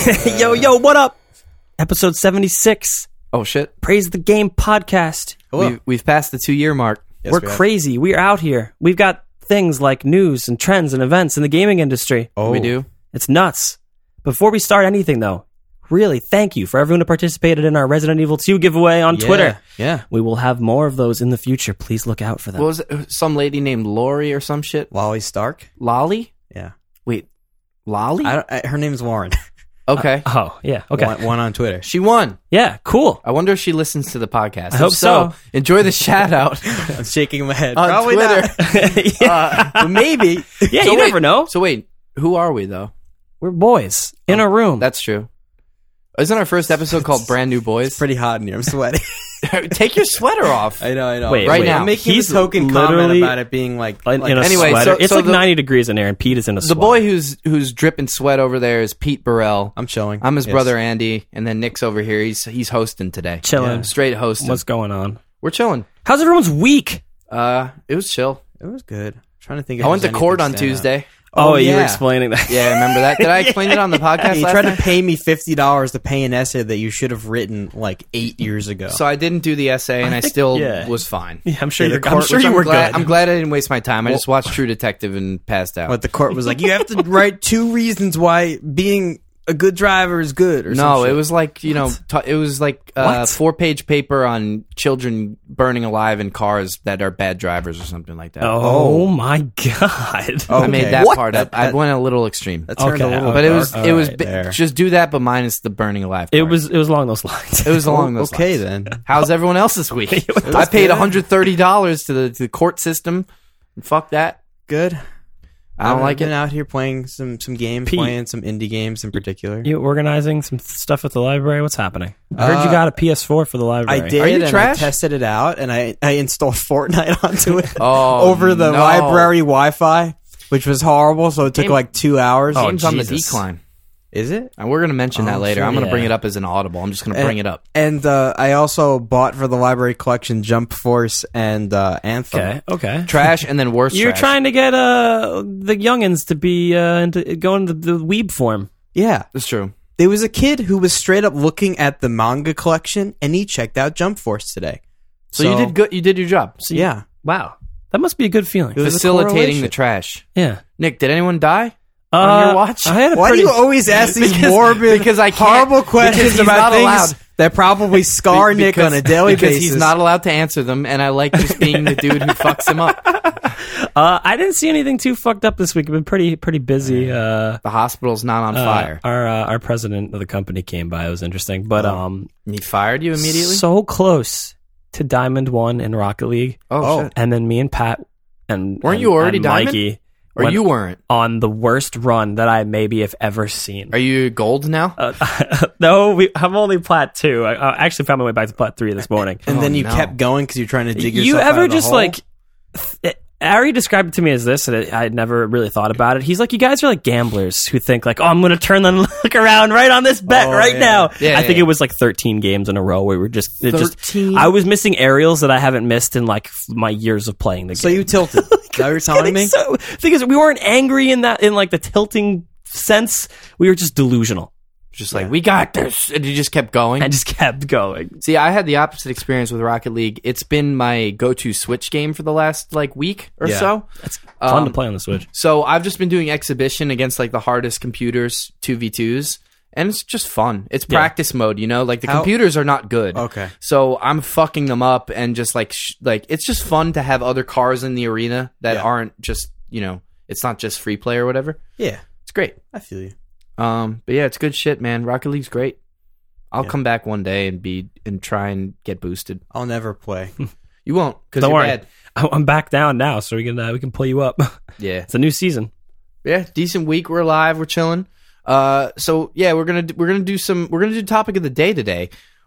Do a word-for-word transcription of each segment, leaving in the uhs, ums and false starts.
Yo, yo, what up? Episode seventy-six. Oh, shit. Praise the Game podcast. We've, we've passed the two-year mark. Yes, We're we have. crazy. We're out here. We've got things like news and trends and events in the gaming industry. Oh, We do. It's nuts. Before we start anything, though, really thank you for everyone who participated in our Resident Evil two giveaway on Yeah, Twitter. Yeah. We will have more of those in the future. Please look out for them. What was it? Some lady named Lori or some shit? Lolly Stark. Lolly? Yeah. Wait, Lolly? I don't, I, her name's Lauren. Okay. Oh, yeah. Okay. One, one on Twitter. She won. Yeah, cool. I wonder if she listens to the podcast. I hope If so. Enjoy the shout out I'm shaking my head. on Probably Twitter. not. yeah, Uh, but maybe. yeah So you wait, never know. So wait, who are we though? We're boys in a room. That's true. Isn't our first episode called Brand New Boys? It's pretty hot in here. I'm sweating. Take your sweater off. I know, I know. Wait, Right wait. now. I'm making He's a token literally comment about it being like, in, like in a Anyway, sweater. so- it's so like the- ninety degrees in here, and Pete is in a The sweater. boy who's who's dripping sweat over there is Pete Burrell. I'm chilling. I'm his Yes. brother Andy, and then Nick's over here. He's he's hosting today. Chilling. Yeah. Straight hosting. What's going on? We're chilling. How's everyone's week? Uh, it was chill. It was good. I'm trying to think. If I went to there's court anything on stand out. Tuesday. Oh, you were yeah. explaining that. Yeah, remember that? Did I explain it on the podcast You last tried night? to pay me fifty dollars to pay an essay that you should have written like eight years ago. So I didn't do the essay, and I, think- still yeah. was fine. Yeah, I'm sure Yeah, you're. the I'm court- sure which you I'm were glad, good. I'm glad I didn't waste my time. I just watched True Detective and passed out. But the court was like, you have to write two reasons why being a good driver is good. Or some No, shit. it was like, you know, t- it was like a What? four-page paper on children burning alive in cars that are bad drivers or something like that. Oh, my god! Oh, I made okay. that What? part up. That- I that- went a little extreme. That turned Okay, a little but it was, dark. it was, All right, bi- there. just do that, but minus the burning alive It part. was. It was along those lines. It was along those okay lines. then. How's everyone else this week? was I paid good. one hundred thirty dollars to the, to the court system. Fuck that. Good. I don't I've like been it. out here playing some some games, Pete. playing some indie games in particular. You organizing some stuff at the library? What's happening? I heard you Uh, got a P S four for the library. I did, Are you and trash? I tested it out, and I, I installed Fortnite onto it Oh, over the no. library Wi-Fi, which was horrible. So it took Game- like two hours. Oh, Game's on the Jesus. decline. Is it? And we're going to mention that Oh, later. I'm sure. going to bring Yeah. it up as an audible. I'm just going to bring it up. And uh, I also bought for the library collection Jump Force and uh, Anthem. Okay. Okay. Trash and then worse You're trash. trying to get uh the youngins to be uh into going the, the weeb form. Yeah, That's true. there was a kid who was straight up looking at the manga collection, and he checked out Jump Force today. So, you did good. You did your job. So you- Yeah. Wow. That must be a good feeling. It was a Facilitating correlation. the trash. Yeah. Nick, did anyone die Uh, on your watch? I had a Why pretty. do you always ask these Because- morbid, because I can't- horrible because questions he's about not things allowed. that probably scar Be- Nick because- on a daily because basis? he's not allowed to answer them, and I like just being the dude who fucks him up. Uh, I didn't see anything too fucked up this week. I've been pretty pretty busy. Uh, The hospital's not on uh, fire. our uh, our president of the company came by. It was interesting, but Oh. um, He fired you immediately. so close to Diamond One in Rocket League, oh, Oh. shit! and then me and Pat and Weren't and- you already and Diamond? Mikey Or went you weren't? on the worst run that I maybe have ever seen. Are you gold now? Uh, no, we, I'm only plat two. I, I actually found my way back to plat three this morning. and Oh, then you no. kept going because you're trying to dig yourself You out ever of the just hole? like? Th- Ari described it to me as this, and I had never really thought about it. He's like, you guys are like gamblers who think like, oh, I'm going to turn and look around right on this bet Oh, right yeah. now. Yeah, I think yeah. it was like thirteen games in a row where we were just, it just thirteen? I was missing aerials that I haven't missed in like f- my years of playing the So game. you tilted. Is that what you're telling me? So, thing is, we weren't angry in that in like the tilting sense. We were just delusional. Just like, we got this. And you just kept going. I just kept going. See, I had the opposite experience with Rocket League. It's been my go-to Switch game for the last like week or Yeah. so. It's fun Um, to play on the Switch. So I've just been doing exhibition against like the hardest computers, two v twos, and it's just fun. It's Yeah. practice mode, you know? Like the How- computers are not good. Okay. So I'm fucking them up and just like sh- like it's just fun to have other cars in the arena that Yeah. aren't just, you know, it's not just free play or whatever. Yeah, It's great. I feel you. Um, but yeah, it's good shit, man. Rocket League's great. I'll Yeah. come back one day and be and try and get boosted. I'll never play. You won't because Don't you're worry. bad. I- I'm back down now, so we can uh, we can pull you up. Yeah, It's a new season. yeah. Decent week. We're alive. We're chilling. Uh, so yeah, we're gonna do- we're gonna do some we're gonna do topic of the day today.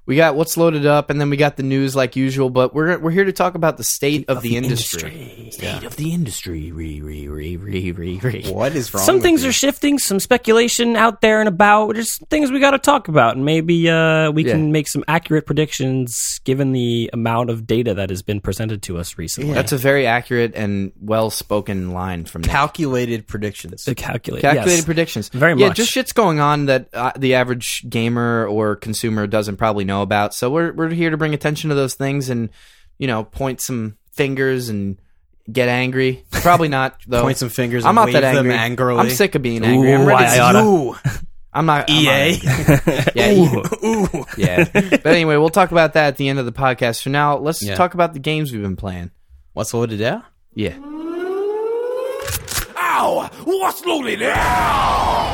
We got what's loaded up, and then we got the news like usual. But we're we're here to talk about the state of, of the, the industry. industry. State yeah. of the industry. Re, re, re, re, re, re. What is wrong? Some with things you? are shifting. Some speculation out there and about. Just things we got to talk about, and maybe uh, we Yeah. can make some accurate predictions given the amount of data that has been presented to us recently. That's a very accurate and well spoken line from Nick. Calculated predictions. The calculate, Calculated yes. predictions. Very Yeah, much. just shit's going on that uh, the average gamer or consumer doesn't probably know about. So we're we're here to bring attention to those things and, you know, point some fingers and get angry. Probably not, though. Point some fingers I'm and not wave that them angry. angrily. I'm sick of being angry. I'm Ooh, ready I to... oughta- Ooh. I'm not... I'm E A? not yeah, you- Ooh. yeah. But anyway, we'll talk about that at the end of the podcast. For now, let's Yeah. talk about the games we've been playing. What's loaded there? Yeah. Ow! What's loaded now?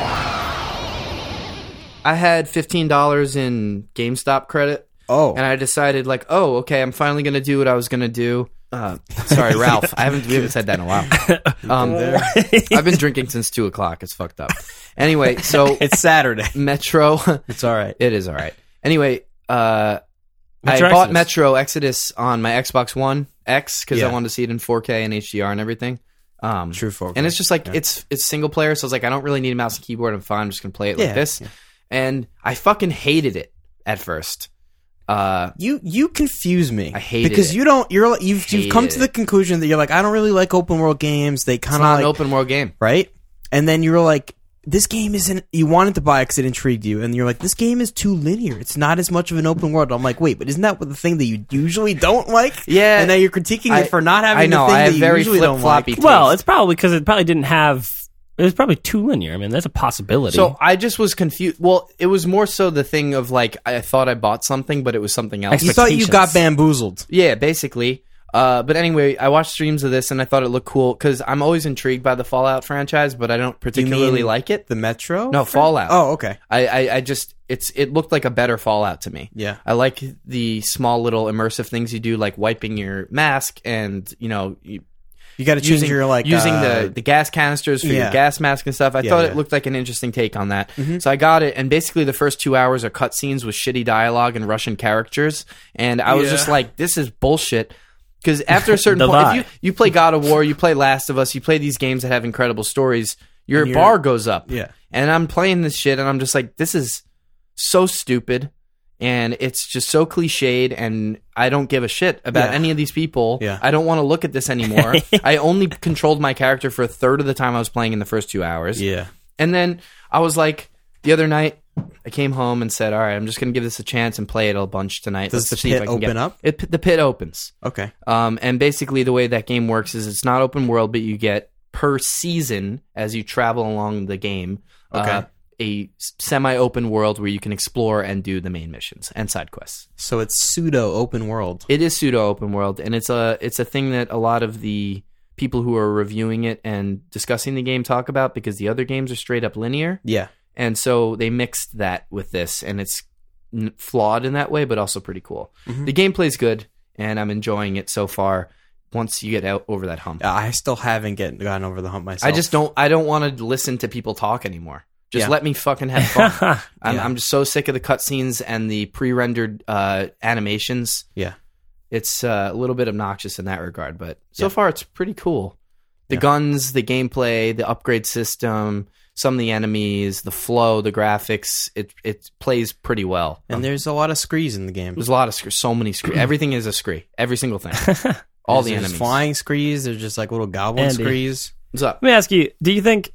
I had fifteen dollars in GameStop credit. Oh. And I decided, like, oh, okay, I'm finally going to do what I was going to do. Uh, sorry, Ralph. I haven't, we haven't said that in a while. Um, I've been drinking since two o'clock. It's fucked up. Anyway, so It's Saturday. Metro. It's all right. It is all right. Anyway, uh, Metro I bought Exodus. Metro Exodus on my Xbox One X because I Yeah. wanted to see it in four K and H D R and everything. Um, True four K. And it's just like, Yeah. it's it's single player, so I was like, I don't really need a mouse and keyboard. I'm fine. I'm just going to play it Yeah, like this. yeah. And I fucking hated it at first. Uh, You you confuse me. I hated because it. you don't. You're like- you've you've come Hated to the it. conclusion that you're like, I don't really like open world games. They it's kind not of an like open world game. right. And then you're like, this game isn't. You wanted to buy it because it intrigued you, and you're like, this game is too linear. It's not as much of an open world. I'm like, wait, but isn't that what the thing that you usually don't like? Yeah. And now you're critiquing I- it for not having I know, the thing I have that you very usually don't like. flip-floppy Well, taste. it's probably because it probably didn't have. It was probably too linear. I mean, that's a possibility. So I just was confused. Well, it was more so the thing of like, I thought I bought something, but it was something else. You thought you got Expectations. bamboozled. Yeah, basically. Uh, but anyway, I watched streams of this and I thought it looked cool because I'm always intrigued by the Fallout franchise, but I don't particularly mean like it. The Metro? No, Fallout. Oh, okay. I, I, I just it's it looked like a better Fallout to me. Yeah. I like the small little immersive things you do, like wiping your mask and you know you, You got to change using your like using uh, the the gas canisters for yeah. your gas mask and stuff. I Yeah, thought yeah. it looked like an interesting take on that. So I got it, and basically the first two hours are cutscenes with shitty dialogue and Russian characters, and I was Yeah. just like, this is bullshit. Because after a certain The point, if lie. you, you play God of War, you play Last of Us, you play these games that have incredible stories, your And you're- bar goes up. Yeah. And I'm playing this shit, and I'm just like, this is so stupid, and it's just so cliched, and I don't give a shit about Yeah. any of these people. Yeah. I don't want to look at this anymore. I only controlled my character for a third of the time I was playing in the first two hours. Yeah. And then I was like, the other night, I came home and said, all right, I'm just going to give this a chance and play it a bunch tonight. Does Let's the see if pit I can get- open up? It, the pit opens. Okay. Um, and basically, the way that game works is it's not open world, but you get per season as you travel along the game. Okay. Uh, a semi-open world where you can explore and do the main missions and side quests. So it's pseudo open world. It is pseudo open world, and it's a it's a thing that a lot of the people who are reviewing it and discussing the game talk about because the other games are straight up linear, Yeah. and so they mixed that with this, and it's n- flawed in that way, but also pretty cool. Mm-hmm. The gameplay's good, and I'm enjoying it so far. Once you get out over that hump, I still haven't get, gotten over the hump myself. I just don't. I don't want to listen to people talk anymore. Just Yeah. let me fucking have fun. I'm, Yeah. I'm just so sick of the cutscenes and the pre-rendered uh, animations. Yeah. It's uh, a little bit obnoxious in that regard, but so Yeah. far it's pretty cool. The Yeah. guns, the gameplay, the upgrade system, some of the enemies, the flow, the graphics. It it plays pretty well. And there's a lot of screes in the game. There's a lot of screes, so many screes. Everything is a scree. Every single thing. All the There's enemies. flying screes. There's just like little goblin Andy. screes. What's up? Let me ask you: do you think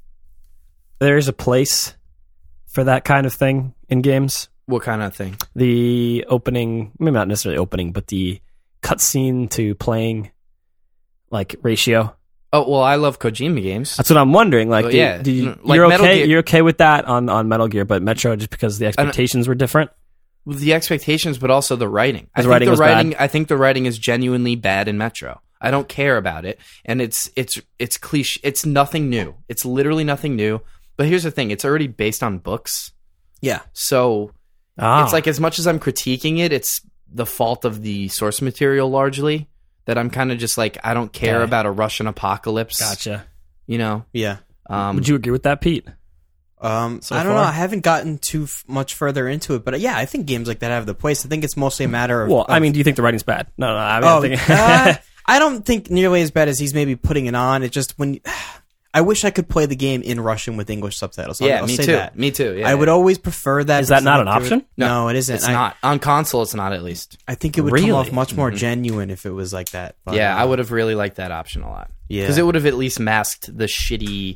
there is a place for that kind of thing in games? What kind of thing? The opening, maybe not necessarily opening, but the cutscene to playing like ratio. Oh well, I love Kojima games. That's what I'm wondering. Like, Well, do, yeah. do you, Like you're Metal okay? Gear- You're okay with that on, on Metal Gear, but Metro just because the expectations were different. The expectations, but also the writing. I The think writing the was writing. bad? I think the writing is genuinely bad in Metro. I don't care about it, and it's it's it's cliche. It's nothing new. It's literally nothing new. But here's the thing: it's already based on books, Yeah. so Ah, it's like as much as I'm critiquing it, it's the fault of the source material largely. That I'm kind of just like I don't care Okay. about a Russian apocalypse. gotcha. You know. Yeah. Um, Would you agree with that, Pete? Um, So I don't far? know. I haven't gotten too f- much further into it, but uh, yeah, I think games like that have the place. I think it's mostly a matter of. Well, I of- mean, do you think the writing's bad? No, no. I mean, oh, I'm thinking, uh, I don't think nearly as bad as he's maybe putting it on. It just when I wish I could play the game in Russian with English subtitles. I'll, Yeah, I'll me say too. That. Me too. Yeah, I would yeah. always prefer that. Is that because not I an like to- option? No, it isn't. It's I, not on console. It's not at least. I think it would come off Really? much more genuine if it was like that. But, Yeah, uh, I would have really liked that option a lot. Yeah. because it would have at least masked the shitty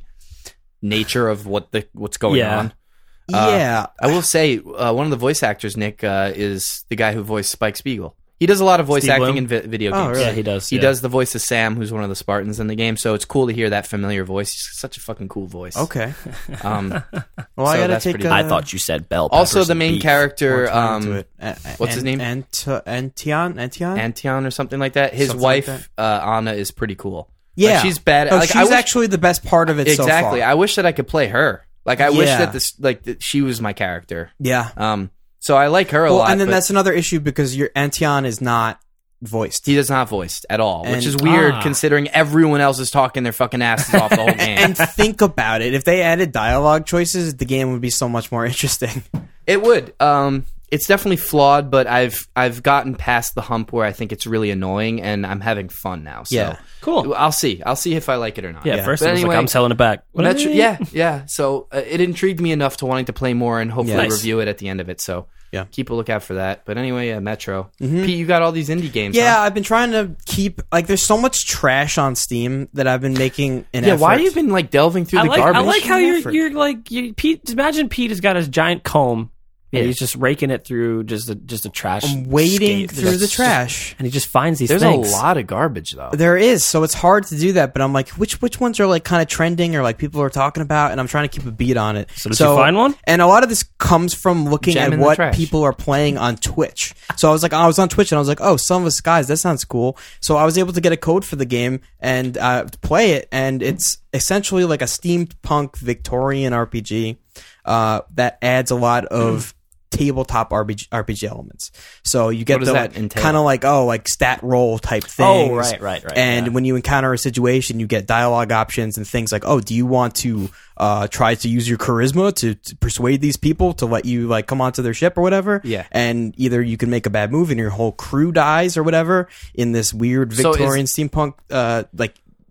nature of what the what's going Yeah. on. Uh, Yeah, I will say uh, one of the voice actors, Nick, uh, is the guy who voiced Spike Spiegel. He does a lot of voice Steve acting Bloom? in vi- video Oh, games. really? yeah, he does. He yeah. does the voice of Sam, who's one of the Spartans in the game. So it's cool to hear that familiar voice. He's such a fucking cool voice. okay. Um, Well, I So gotta that's take. pretty Uh, good. I thought you said bell. also, peppers the and main beef. character, more time um, to it. Uh, what's his name? Ant- Antion. Antion. Antion or something like that. His Something like wife, uh, Anna, is pretty cool. Yeah, Like, she's bad. Oh, like, she's I wish, actually the best part of it. exactly. So far. I wish that I could play her. Like I wish Yeah. that this, like that she was my character. Yeah. Um, so I like her a Well, lot. and then but that's another issue because your Antion is not voiced. he does not voiced at all, which And- is weird Ah. considering everyone else is talking their fucking asses off the whole game. And think about it. If they added dialogue choices, the game would be so much more interesting. It would. Um, it's definitely flawed, but I've I've gotten past the hump where I think it's really annoying, and I'm having fun now. So Yeah. Cool. I'll see. I'll see if I like it or not. Yeah, Yeah. first But it was anyway, like, I'm selling it back. Metro, yeah, yeah. So uh, it intrigued me enough to wanting to play more and hopefully Yeah. Nice. review it at the end of it. So Yeah. keep a lookout for that. But anyway, yeah, Metro. Pete, you got all these indie games. Yeah, huh? I've been trying to keep like. There's so much trash on Steam that I've been making an yeah. effort. Why have you been like delving through I the like, garbage? I like how An you're effort. you're like you, Pete. Imagine Pete has got his giant comb. And Yeah. he's just raking it through just a just a trash. I'm wading skate. through Just- the trash. and he just finds these There's things. a lot of garbage though. There is, so it's hard to do that. But I'm like, which which ones are like kind of trending or like people are talking about, and I'm trying to keep a beat on it. So did you find one? And a lot of this comes from looking Gem at in the what trash. people are playing on Twitch. So I was like, I was on Twitch and I was like, oh, Son of a Skies, that sounds cool. So I was able to get a code for the game and uh, play it, and it's essentially like a steampunk Victorian R P G uh, that adds a lot of tabletop R P G, R P G elements. So you get What does the that entail? kind of like oh like stat roll type things. Oh, right, right, right, And yeah. when you encounter a situation, you get dialogue options and things like, oh, do you want to uh, try to use your charisma to, to persuade these people to let you like come onto their ship or whatever? Yeah. And either you can make a bad move and your whole crew dies or whatever in this weird So is- Victorian steampunk uh, like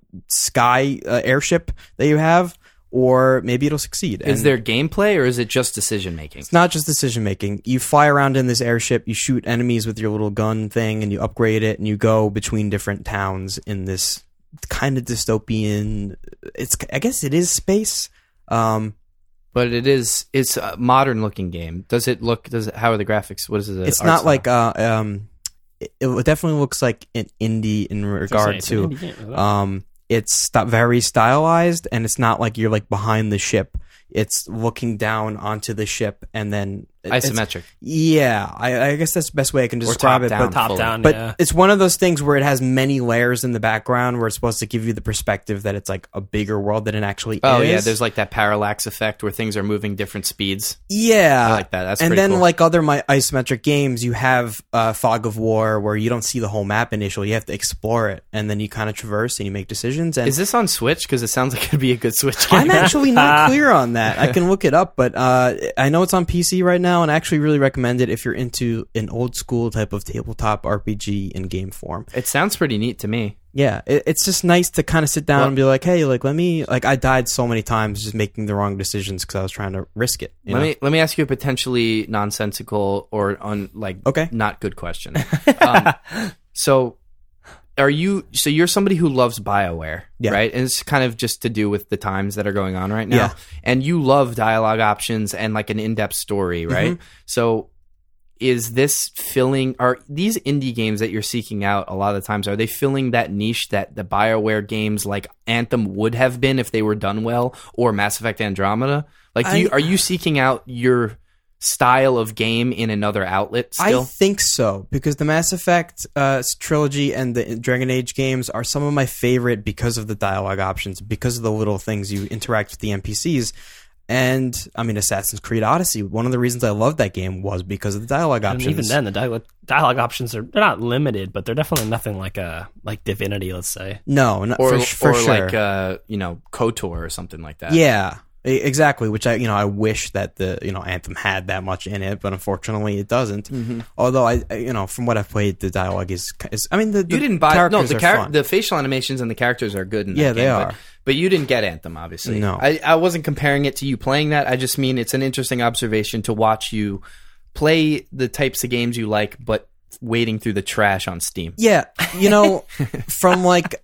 sky uh, airship that you have, or maybe it'll succeed. Is And there gameplay or is it just decision making? It's not just decision making. You fly around in this airship, you shoot enemies with your little gun thing, and you upgrade it, and you go between different towns in this kind of dystopian. It's I guess it is space. Um, But it is it's a modern looking game. Does it look? Does it? How are the graphics? What is it? it's art not style? like uh, um, it, it definitely looks like an indie in regard It's an to. indie game, isn't it? Um, it's st- very stylized, and it's not like you're like behind the ship. It's looking down onto the ship, and then it's- isometric. Yeah, I, I guess that's the best way I can describe it. top-down. But Top fully. down, But yeah. it's one of those things where it has many layers in the background where it's supposed to give you the perspective that it's like a bigger world than it actually Oh is. yeah, there's like that parallax effect where things are moving different speeds. Yeah. I like that. That's and pretty then cool. like other my isometric games, you have uh, Fog of War where you don't see the whole map initially. You have to explore it, and then you kind of traverse and you make decisions. And Is this on Switch? Because it sounds like it'd be a good Switch game. I'm actually not clear on that. I can look it up, but uh, I know it's on P C right now, and I actually really recommend it if you're into an old school type of tabletop R P G in game form. It sounds pretty neat to me. Yeah, it, it's just nice to kind of sit down Well- and be like, hey, like let me like I died so many times just making the wrong decisions because I was trying to risk it. You Let know? me let me ask you a potentially nonsensical or on like Okay. not good question. um, so are you so you're somebody who loves BioWare, Yeah. right? And it's kind of just to do with the times that are going on right now. Yeah. And you love dialogue options and like an in-depth story, right? Mm-hmm. So is this filling are these indie games that you're seeking out a lot of the times, are they filling that niche that the BioWare games like Anthem would have been if they were done well, or Mass Effect Andromeda? Like do you I- are you seeking out your style of game in another outlet still? I think so because the Mass Effect uh, trilogy and the Dragon Age games are some of my favorite because of the dialogue options, because of the little things you interact with the N P Cs. And I mean, Assassin's Creed Odyssey. One of the reasons I loved that game was because of the dialogue And options. even then, the dialogue, dialogue options are they're not limited, but they're definitely nothing like a like Divinity, let's say. no, not or for, for or sure. like uh, you know, KOTOR or something like that. Yeah. E- Exactly, which I you know I wish that the you know Anthem had that much in it, but unfortunately it doesn't. Mm-hmm. Although I I- you know from what I've played, the dialogue is, is I mean the, the You didn't buy no characters the are char- fun. the facial animations and the characters are good in that Yeah, they game, are. But, but you didn't get Anthem, obviously. No. I, I wasn't comparing it to you playing that. I just mean it's an interesting observation to watch you play the types of games you like, but wading through the trash on Steam. Yeah, you know, from like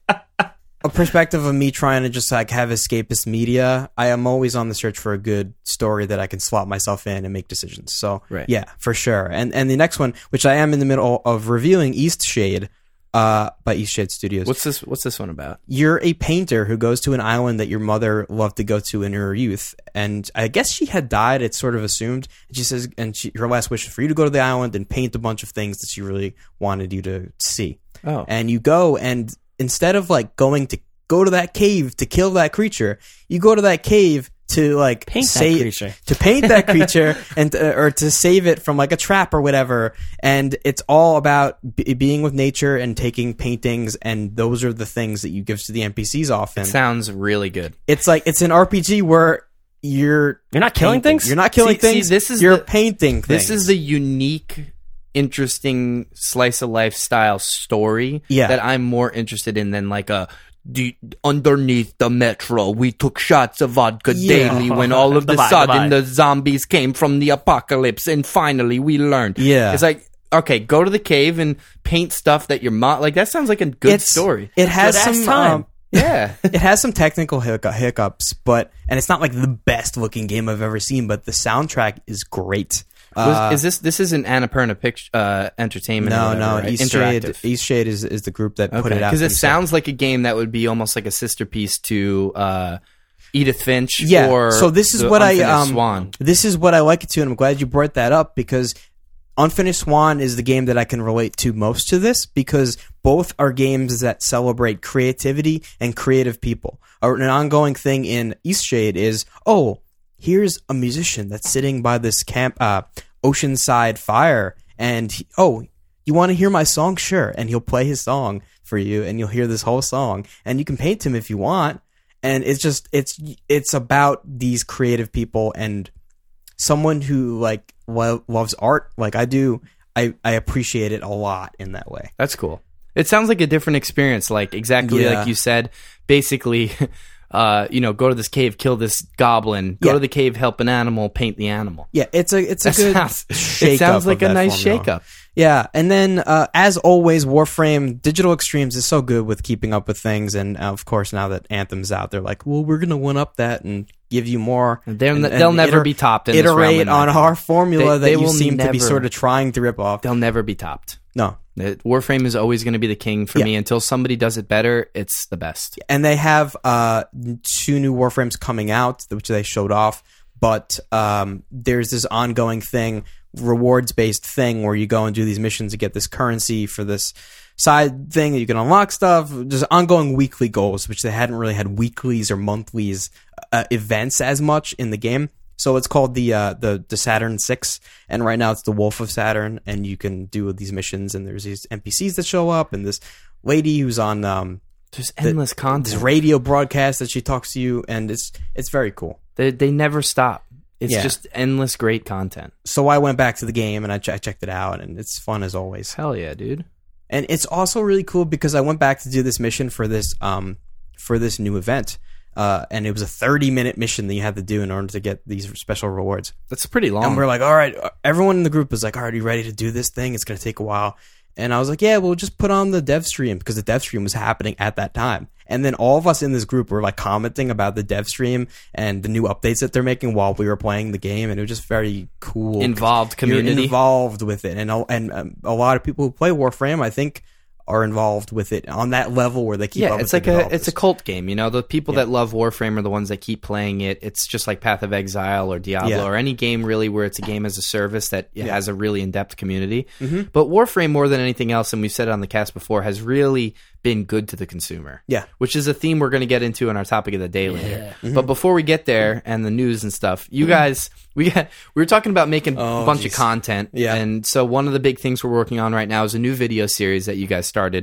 a perspective of me trying to just like have escapist media, I am always on the search for a good story that I can slot myself in and make decisions. So Right. yeah, for sure. And and the next one, which I am in the middle of reviewing, Eastshade, uh, by Eastshade Studios. What's this? What's this one about? You're a painter who goes to an island that your mother loved to go to in her youth, and I guess she had died. It's sort of assumed. And she says, and she, her last wish is for you to go to the island and paint a bunch of things that she really wanted you to see. Oh. And you go, and instead of like going to go to that cave to kill that creature, you go to that cave to like Paint that save creature. to paint that creature and uh, or to save it from like a trap or whatever. And it's all about b- being with nature and taking paintings, and those are the things that you give to the N P Cs often. Sounds really good. It's like it's an R P G where you're You're not killing painting. things? You're not killing See- see, things. this is you're the- painting things. This is the unique, interesting slice of life style story Yeah. that I'm more interested in than like a. The, underneath the metro, we took shots of vodka Yeah. daily when all of The the vibe, the sudden vibe. the zombies came from the apocalypse and finally we learned. Yeah. It's like, okay, go to the cave and paint stuff that your mom, like that sounds like a good It's- story. It has Good ass some time. um, Yeah. it has some technical hiccup, hiccups, but and it's not like the best looking game I've ever seen, but the soundtrack is great. Was- Uh, is this, this isn't Annapurna Picture, uh, Entertainment or no, whatever, no, right? Eastshade, Interactive. Eastshade is, is the group that put it out. Because it themselves. sounds like a game that would be almost like a sister piece to uh, Edith Finch. Yeah. Or so this is the what I Unfinished um Swan. this is what I like it to, and I'm glad you brought that up because Unfinished Swan is the game that I can relate to most to this because both are games that celebrate creativity and creative people. Or an ongoing thing in Eastshade is, oh, here's a musician that's sitting by this camp uh, oceanside fire, and he, oh, you want to hear my song? Sure, and he'll play his song for you, and you'll hear this whole song, and you can paint him if you want. And it's just it's it's about these creative people and someone who like lo- loves art like I do. I, I appreciate it a lot in that way. That's cool. It sounds like a different experience. Like exactly Yeah. like you said. Basically, uh, you know, go to this cave, kill this goblin. Go Yeah. to the cave, help an animal, paint the animal. Yeah, it's a it's a That good sounds, shake it sounds up like of a that nice formula. shake up. Yeah, and then uh, as always, Warframe Digital Extremes is so good with keeping up with things, and uh, of course now that Anthem's out, they're like, well, we're gonna one up that and give you more. They'll, and, they'll and never iter- be topped. In this realm, iterate in my on opinion. our formula They- that they you will seem to be never- sort of trying to rip off. They'll never be topped. No, The- Warframe is always going to be the king for Yeah. me until somebody does it better. It's the best. and they have uh, two new Warframes coming out, which they showed off. But um, there's this ongoing thing, rewards based thing, where you go and do these missions to get this currency for this side thing that you can unlock stuff. Just ongoing weekly goals, which they hadn't really had weeklies or monthlies uh, events as much in the game. So it's called the uh, the the Saturn Six, and right now it's the Wolf of Saturn, and you can do these missions, and there's these N P Cs that show up, and this lady who's on um, There's endless this content. radio broadcast that she talks to you, and it's it's very cool. They they never stop. It's Yeah. just endless great content. So I went back to the game and I, ch- I checked it out, and it's fun as always. Hell yeah, dude. And it's also really cool because I went back to do this mission for this um for this new event, uh, and it was a thirty minute mission that you had to do in order to get these special rewards. That's pretty long. And we're like, all right, everyone in the group was like, all right, are you ready to do this thing? It's going to take a while. And I was like, yeah, we'll just put on the dev stream because the dev stream was happening at that time. And then all of us in this group were like commenting about the dev stream and the new updates that they're making while we were playing the game. And it was just very cool. Involved You're community. involved with it. And, a- and um, a lot of people who play Warframe, I think, are involved with it on that level where they keep yeah, up it's with like the a developers. it's a cult game. You know, the people that love Warframe are the ones that keep playing it. It's just like Path of Exile or Diablo Yeah. or any game really where it's a game as a service that it has a really in depth community. Mm-hmm. But Warframe, more than anything else, and we've said it on the cast before, has really been good to the consumer. Yeah. Which is a theme we're going to get into in our topic of the day later. Mm-hmm. But before we get there and the news and stuff, you guys, we got we were talking about making Oh, a bunch of geez. content. Yeah. And so one of the big things we're working on right now is a new video series that you guys started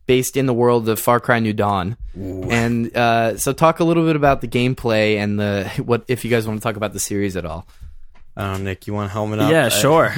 based in the world of Far Cry New Dawn. Ooh. And uh, so talk a little bit about the gameplay and the what if you guys want to talk about the series at all. I don't know, Nick, you want to helmet up? Yeah, I, sure.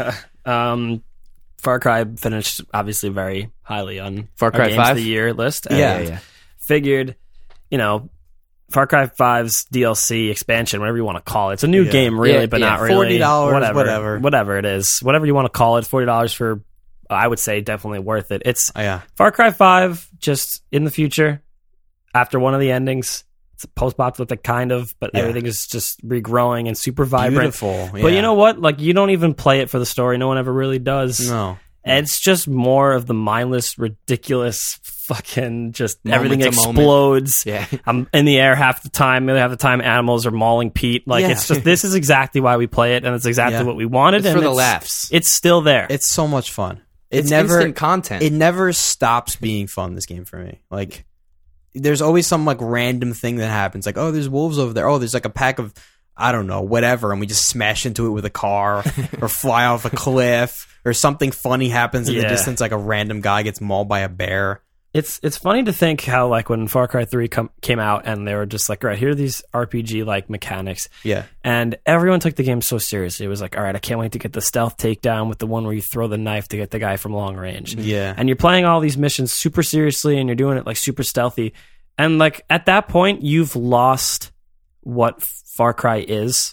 um, Far Cry finished obviously very highly on Far Cry Games five? of the Year list. Yeah, yeah, yeah. Figured, you know, Far Cry five's D L C expansion, whatever you want to call it. It's a new Yeah. game, really, Yeah, but yeah. not really. forty dollars, whatever, whatever. Whatever it is. Whatever you want to call it. forty dollars for, I would say, definitely worth it. It's Oh, yeah. Far Cry five, just in the future, after one of the endings. It's a post-apocalyptic kind of, but Yeah. everything is just regrowing and super vibrant. Beautiful. But you know what? Like, you don't even play it for the story. No one ever really does. No. It's just more of the mindless, ridiculous, fucking just Moment everything to moment. explodes. Yeah. I'm in the air half the time. The other half the time, animals are mauling Pete. Like Yeah. it's just this is exactly why we play it, and it's exactly Yeah. what we wanted. It's and for the it's, laughs. It's still there. It's so much fun. It It's never instant content. It never stops being fun, this game, for me. Like, there's always some like random thing that happens. Like, oh, there's wolves over there. Oh, there's like a pack of, I don't know, whatever, and we just smash into it with a car or fly off a cliff, or something funny happens in the Yeah. distance, like a random guy gets mauled by a bear. It's it's funny to think how like when Far Cry three com- came out and they were just like, right, here are these R P G like mechanics. Yeah. And everyone took the game so seriously. It was like, all right, I can't wait to get the stealth takedown with the one where you throw the knife to get the guy from long range. Yeah. And you're playing all these missions super seriously and you're doing it like super stealthy. And like at that point, you've lost what Far Cry is.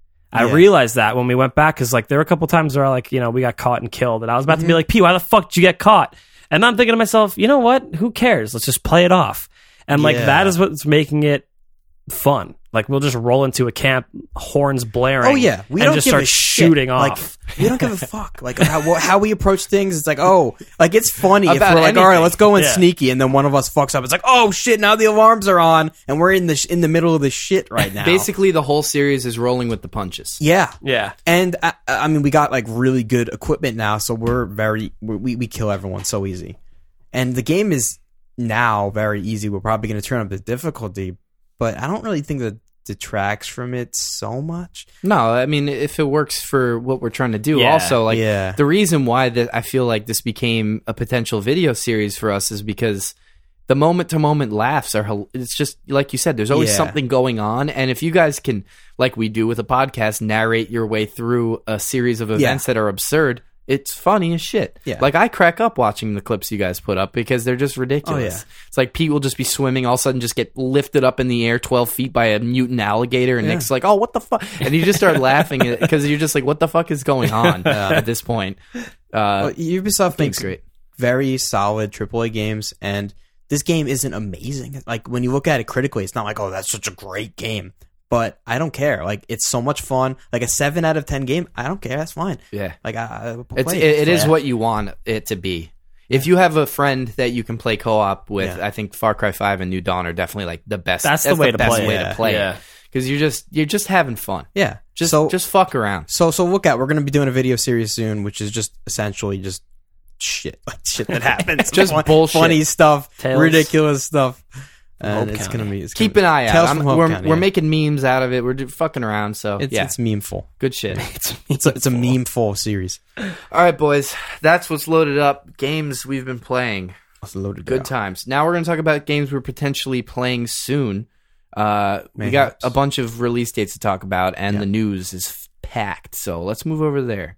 I Yeah. realized that when we went back, because like there were a couple times where like, you know, we got caught and killed. And I was about Mm-hmm. to be like, P, why the fuck did you get caught? And I'm thinking to myself, you know what? Who cares? Let's just play it off. And like Yeah. that is what's making it fun. Like we'll just roll into a camp, horns blaring. Oh yeah, we and don't just give start a shooting shit. off. Like, we don't give a fuck. Like how, how we approach things. It's like, oh, like it's funny if About we're like, all right, anything. let's go in Yeah. sneaky, and then one of us fucks up. It's like, oh shit, now the alarms are on, and we're in the sh- in the middle of the shit right now. Basically, the whole series is rolling with the punches. yeah, Yeah. And I, I mean, we got like really good equipment now, so we're very we we kill everyone so easy, and the game is now very easy. We're probably going to turn up the difficulty, but I don't really think that detracts from it so much. No, I mean, if it works for what we're trying to do, Yeah. also, like, Yeah. the reason why that I feel like this became a potential video series for us is because the moment-to-moment laughs are, hel- it's just, like you said, there's always Yeah. something going on, and if you guys can, like we do with a podcast, narrate your way through a series of events that are absurd, it's funny as shit. Yeah. Like, I crack up watching the clips you guys put up because they're just ridiculous. Oh, yeah. It's like Pete will just be swimming, all of a sudden just get lifted up in the air twelve feet by a mutant alligator, and Yeah. Nick's like, oh, what the fuck? And you just start laughing because you're just like, what the fuck is going on uh, at this point? Uh, Well, Ubisoft game's makes great. very solid triple A games, and this game isn't amazing. Like, when you look at it critically, it's not like, oh, that's such a great game. But I don't care. Like, it's so much fun. Like a seven out of ten game, I don't care. That's fine. Yeah. Like, I, I play It's, it. it, it is Yeah. what you want it to be. If you have a friend that you can play co-op with, Yeah. I think Far Cry five and New Dawn are definitely like the best. That's the way to best play it. way Yeah. to play Yeah. it. Because you're just you're just having fun. Yeah. Just so, just fuck around. so so look at. We're gonna be doing a video series soon, which is just essentially just shit, like shit that happens, Just Fun- bullshit. funny stuff, Tales. ridiculous stuff, and Hope it's County. gonna be. It's Keep gonna an eye out. Tales I'm- from Hope we're County, we're yeah. making memes out of it. We're do- fucking around. So It's, yeah, it's memeful. good shit. It's a, it's a meme-full series. All right, boys, that's what's loaded up. Games we've been playing. It's loaded. Good out. times. Now we're going to talk about games we're potentially playing soon. Uh, we got Mayhaps. a bunch of release dates to talk about, and Yeah. the news is f- packed. So let's move over there.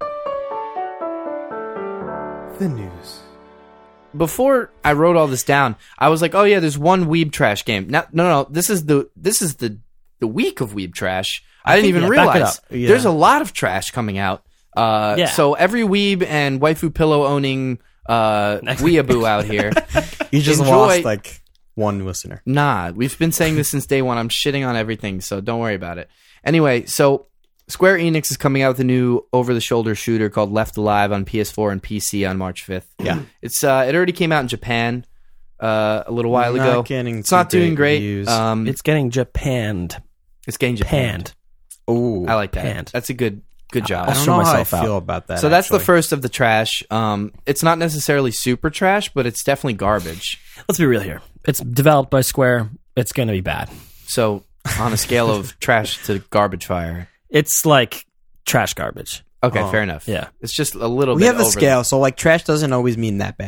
The news. Before I wrote all this down, I was like, "Oh yeah, there's one Weeb Trash game." No, no, no. This is the this is the the week of Weeb Trash. I, I didn't think- even yeah, back it realize up. Yeah. there's a lot of trash coming out. Uh, Yeah. So every Weeb and waifu pillow owning uh, weeaboo out here. You just Enjoy- lost like one listener. Nah, we've been saying this since day one. I'm shitting on everything, so don't worry about it. Anyway, so Square Enix is coming out with a new over-the-shoulder shooter called Left Alive on P S four and P C on March fifth. Yeah. It's uh, it already came out in Japan uh, a little while Not ago. getting It's not too doing great great. reviews. Um, it's, It's getting Japanned. it's getting Japan. Panned. Ooh, I like that. Panned. That's a good good job. I don't show know how I myself out. feel about that. So that's the actually. first of the trash. Um, it's not necessarily super trash, but it's definitely garbage. Let's be real here. It's developed by Square. It's going to be bad. So on a scale of trash to garbage fire, It's like trash garbage. okay, Oh, fair enough. yeah. it's just a little We bit have a over scale, so like trash doesn't always mean that bad.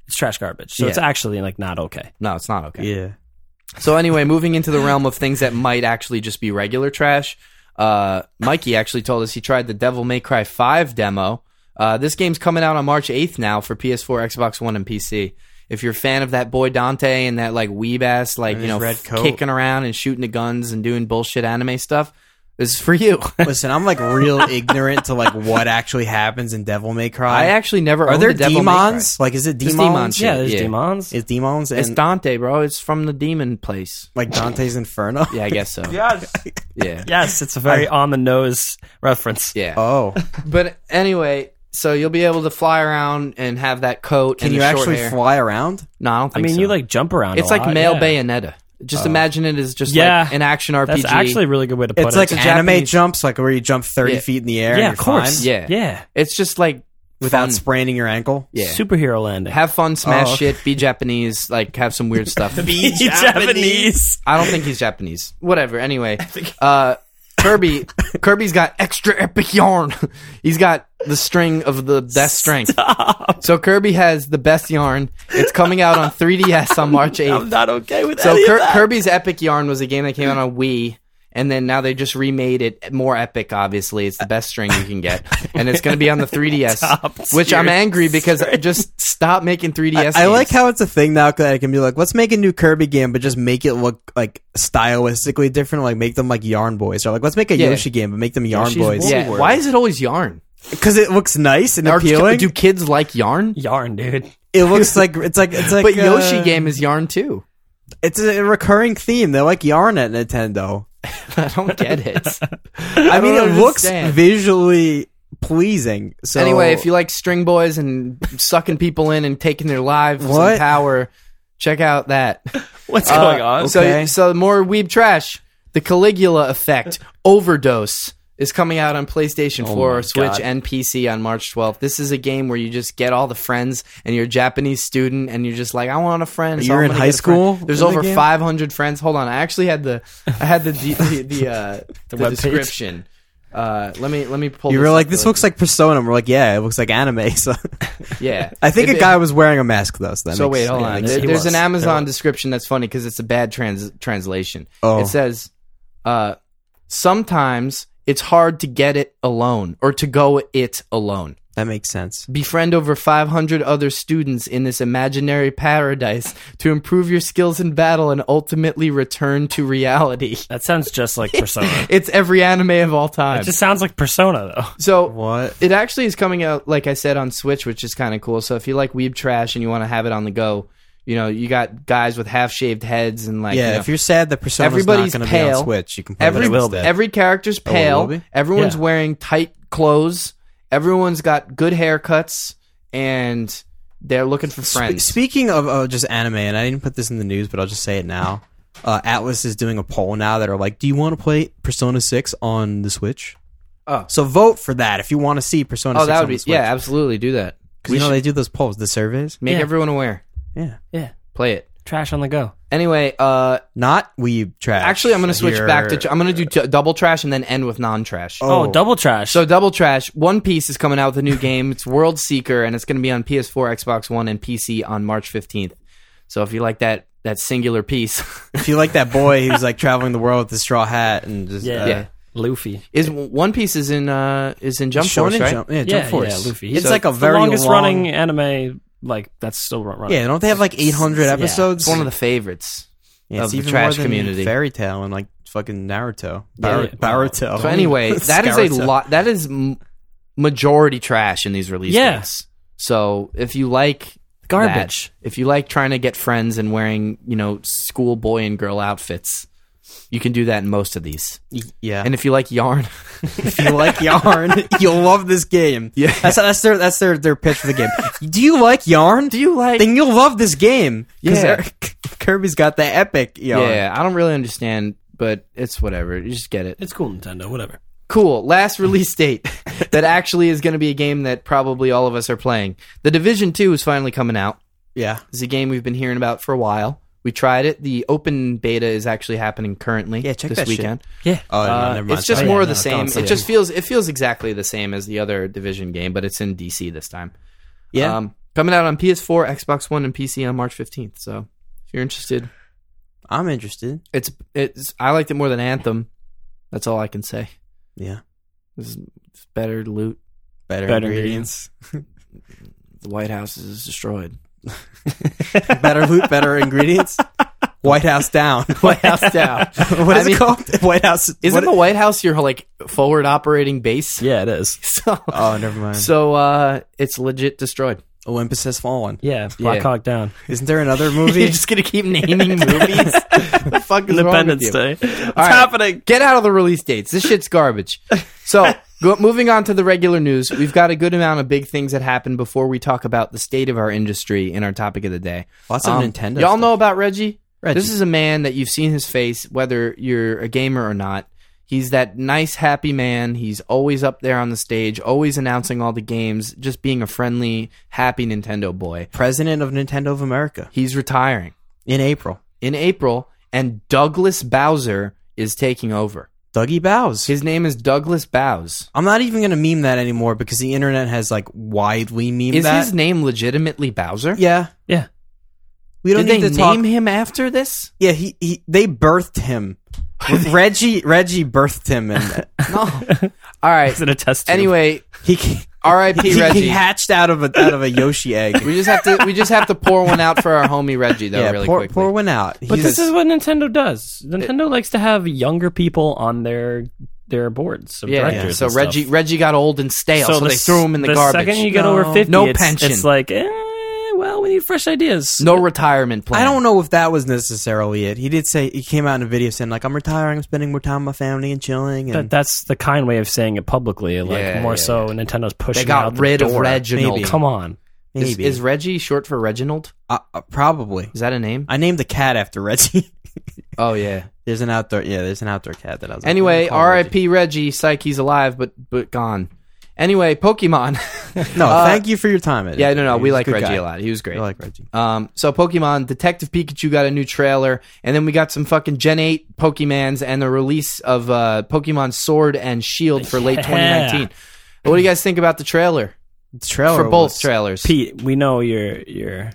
It's trash garbage. So Yeah. it's actually like not okay. No, it's not okay. Yeah. So anyway, moving into the realm of things that might actually just be regular trash, uh, Mikey actually told us he tried the Devil May Cry five demo. Uh, this game's coming out on March eighth now for P S four, Xbox One, and P C. If you're a fan of that boy Dante and that like weeb ass, like, And you his know, red f- coat. kicking around and shooting the guns and doing bullshit anime stuff, this is for you. Listen, I'm like real ignorant to like what actually happens in Devil May Cry. I actually never Are owned there the Devil May demons? Cry. Like, is it There's demons? demon shit. Yeah, there's yeah. demons. It's demons and It's Dante, bro. It's from the demon place. like Dante's Inferno. Yeah, I guess so. Yes. Yeah. Yes, it's a very on the nose reference. Yeah. Oh, But anyway, so you'll be able to fly around and have that coat can and you the short actually hair. fly around? No, I don't I think mean, so. you like jump around. It's a like lot, male yeah. Bayonetta. Just imagine it as just Yeah. like an action R P G. That's actually a really good way to put It's it. like It's a anime Japanese- jumps, like where you jump thirty Yeah. feet in the air. yeah, and of you're course. fine, Yeah. yeah. It's just like without fun. spraining your ankle. Yeah. Superhero landing. Have fun, smash Oh. shit, be Japanese, like have some weird stuff. Be Japanese. I don't think he's Japanese. Whatever. Anyway, uh, Kirby, Kirby's got extra epic yarn. He's got the string of the best strength. So Kirby has the best yarn. It's coming out on three D S on March eighth. I'm not okay with So any Kir- of that. Kirby's Epic Yarn was a game that came out on Wii, and then now they just remade it more epic. Obviously, it's the best string you can get, and it's going to be on the three D S. Top Which I'm tier angry because just stop making three D S. I games. like how it's a thing now that I can be like, let's make a new Kirby game, but just make it look like stylistically different. Like make them like Yarn Boys, or like let's make a Yeah. Yoshi game, but make them Yarn Yoshi's Boys Yeah, Woolworth. why is it always yarn? because it looks nice and Or appealing. do kids like yarn? yarn, dude. It looks like it's like it's like But Yoshi uh, game is yarn too. It's a recurring theme. They like yarn at Nintendo. I don't get it. I, mean, don't it looks understand. visually pleasing. So Anyway, if you like string boys and sucking people in and taking their lives What? and power, check out that. What's Uh, going on? Okay. So, so more weeb trash. The Caligula Effect Overdose is coming out on PlayStation Oh four, my Switch, God. and P C on March twelfth. This is a game where you just get all the friends, and you're a Japanese student, and you're just like, I want a friend. so You're I'm in gonna high get a friend. school There's in the over game? five hundred friends. Hold on, I actually had the, I had the the the, the, uh, the, webpage? description. Uh, let me let me pull. you this were up like, really this looks like Persona. And we're like, yeah, it looks like anime. So quick. Yeah. I think It- a guy was wearing a mask though. So, that So makes- wait, hold yeah, on. makes There- sense. there's an was. Amazon There was. description that's funny because it's a bad trans- translation. Oh. It says, uh, sometimes it's hard to get it alone or to go it alone. That makes sense. Befriend over five hundred other students in this imaginary paradise to improve your skills in battle and ultimately return to reality. That sounds just like Persona. It's every anime of all time. It just sounds like Persona, though. So What? it actually is coming out, like I said, on Switch, which is kind of cool. So if you like weeb trash and you want to have it on the go, you know, you got guys with half shaved heads and like, Yeah, you know, if you're sad that Persona's everybody's not going to be pale. on Switch, you can play every that instead. every character's Oh, it pale. will be? Everyone's Yeah. wearing tight clothes. Everyone's got good haircuts, and they're looking for Spe- friends. Speaking of uh, just anime, and I didn't put this in the news, but I'll just say it now. Uh, Atlas is doing a poll now that are like, do you want to play Persona six on the Switch? Oh. So vote for that if you want to see Persona oh, six that on would be the Switch. yeah, absolutely do that. Because you know they do those polls, the surveys. Make Yeah. everyone aware. Yeah. Yeah. Play it. Trash on the go. Anyway, uh, Not weeb trash. actually, I'm going to switch Here- back to. Tr- I'm going to do t- double trash and then end with non-trash. Oh, Oh. double trash. So double trash. One Piece is coming out with a new game. It's World Seeker, and it's going to be on P S four, Xbox One, and P C on March fifteenth. So if you like that that singular piece, If you like that boy who's like traveling the world with the straw hat and just yeah. uh, yeah. Luffy. is One Piece is in uh is in Jump Shonen Force, right? Jump, yeah, Jump Yeah, Force. yeah, Luffy. It's He's like a the very longest long, running anime. Like that's still run- running. Yeah, don't they have like eight hundred Yeah. episodes? It's one of the favorites. yeah, of it's the even trash more than community. Fairy Tale and like fucking Naruto. Yeah, Bar- yeah. Baruto. So anyway, that is a Scaruto. lot. That is m- majority trash in these release Yeah. dates. So if you like Garbage. that, if you like trying to get friends and wearing, you know, school boy and girl outfits, you can do that in most of these. Yeah, And if you like yarn, if you like yarn, you'll love this game. Yeah. that's that's their that's their their pitch for the game. Do you like yarn? do you like? Then you'll love this game. 'Cause Yeah. Eric- Kirby's got the epic yarn. Yeah, I don't really understand, but it's whatever. You just get it. It's cool, Nintendo. Whatever. Cool. Last release date that actually is going to be a game that probably all of us are playing. The Division two is finally coming out. yeah. It's a game we've been hearing about for a while. We tried it. The open beta is actually happening currently. Yeah, check this that shit. weekend. Yeah. Oh, no, Uh, never mind. it's just Oh, more yeah, of the no, same. don't say It just feels it feels exactly the same as the other Division game, but it's in D C this time. Yeah. Um, Coming out on P S four, Xbox One, and P C on March fifteenth. So if you're interested, I'm interested. it's it's. I liked it more than Anthem. That's all I can say. Yeah. This is it's better loot. Better, Better ingredients. The White House is destroyed. Better loot, better ingredients. White House down. White House down. What is I mean, it called? White House. Isn't what- the White House your like forward operating base? Yeah, it is. So, Oh, never mind. so uh, it's legit destroyed. Olympus has fallen. Yeah, Black Yeah. Hawk Down. Isn't there another movie? You're just gonna keep naming movies. What the fuck is Independence wrong with you? Day. It's right. happening. Get out of the release dates. This shit's garbage. So, go, moving on to the regular news, we've got a good amount of big things that happened before we talk about the state of our industry in our topic of the day. Lots of Um, Nintendo Y'all stuff. know about Reggie? Reggie. This is a man that you've seen his face, whether you're a gamer or not. He's that nice, happy man. He's always up there on the stage, always announcing all the games, just being a friendly, happy Nintendo boy. President of Nintendo of America He's retiring in April. in April, and Douglas Bowser is taking over. Dougie Bows. His name is Douglas Bowes. I'm not even going to meme that anymore because the internet has like widely memed Is that. his name legitimately Bowser? Yeah. Yeah. We don't Did need they to talk. name him after this? Yeah, he, he they birthed him. Reggie Reggie birthed him, and No. All right. Is it a test tube? Anyway, he R I P he, Reggie. he hatched out of a out of a Yoshi egg. we just have to we just have to pour one out for our homie Reggie though, yeah, really pour, quickly. pour one out. But He's- this is what Nintendo does. Nintendo likes to have younger people on their their boards of yeah, directors. so and stuff. Reggie Reggie got old and stale, so, the they s- threw him in the, the garbage. second you get No. over fifty, No it's, pension. It's like, eh, well, we need fresh ideas. no retirement plan. I don't know if that was necessarily it. He did say he came out in a video saying like I'm retiring, I'm spending more time with my family and chilling. And That, that's the kind way of saying it publicly. Like Yeah, more yeah, so, Nintendo's pushing They got out the rid of door. Reginald. Maybe. Come on. Is, maybe is Reggie short for Reginald? uh, uh, probably. Is that a name? I named the cat after Reggie. Oh yeah. There's an outdoor yeah, there's an outdoor cat that I was like, Anyway, I'm gonna call R I Reggie. P Reggie. Psych, he's alive, but but gone. Anyway, Pokemon. No, Uh, thank you for your time. Eddie. Yeah, no, no, we He's a like good Reggie guy. a lot. He was great. I like Reggie. Um, so Pokemon Detective Pikachu got a new trailer, and then we got some fucking Gen eight Pokemans and the release of uh, Pokemon Sword and Shield for late Yeah. twenty nineteen. What do you guys think about the trailer? The trailer For both was- trailers. Pete, we know you're you're.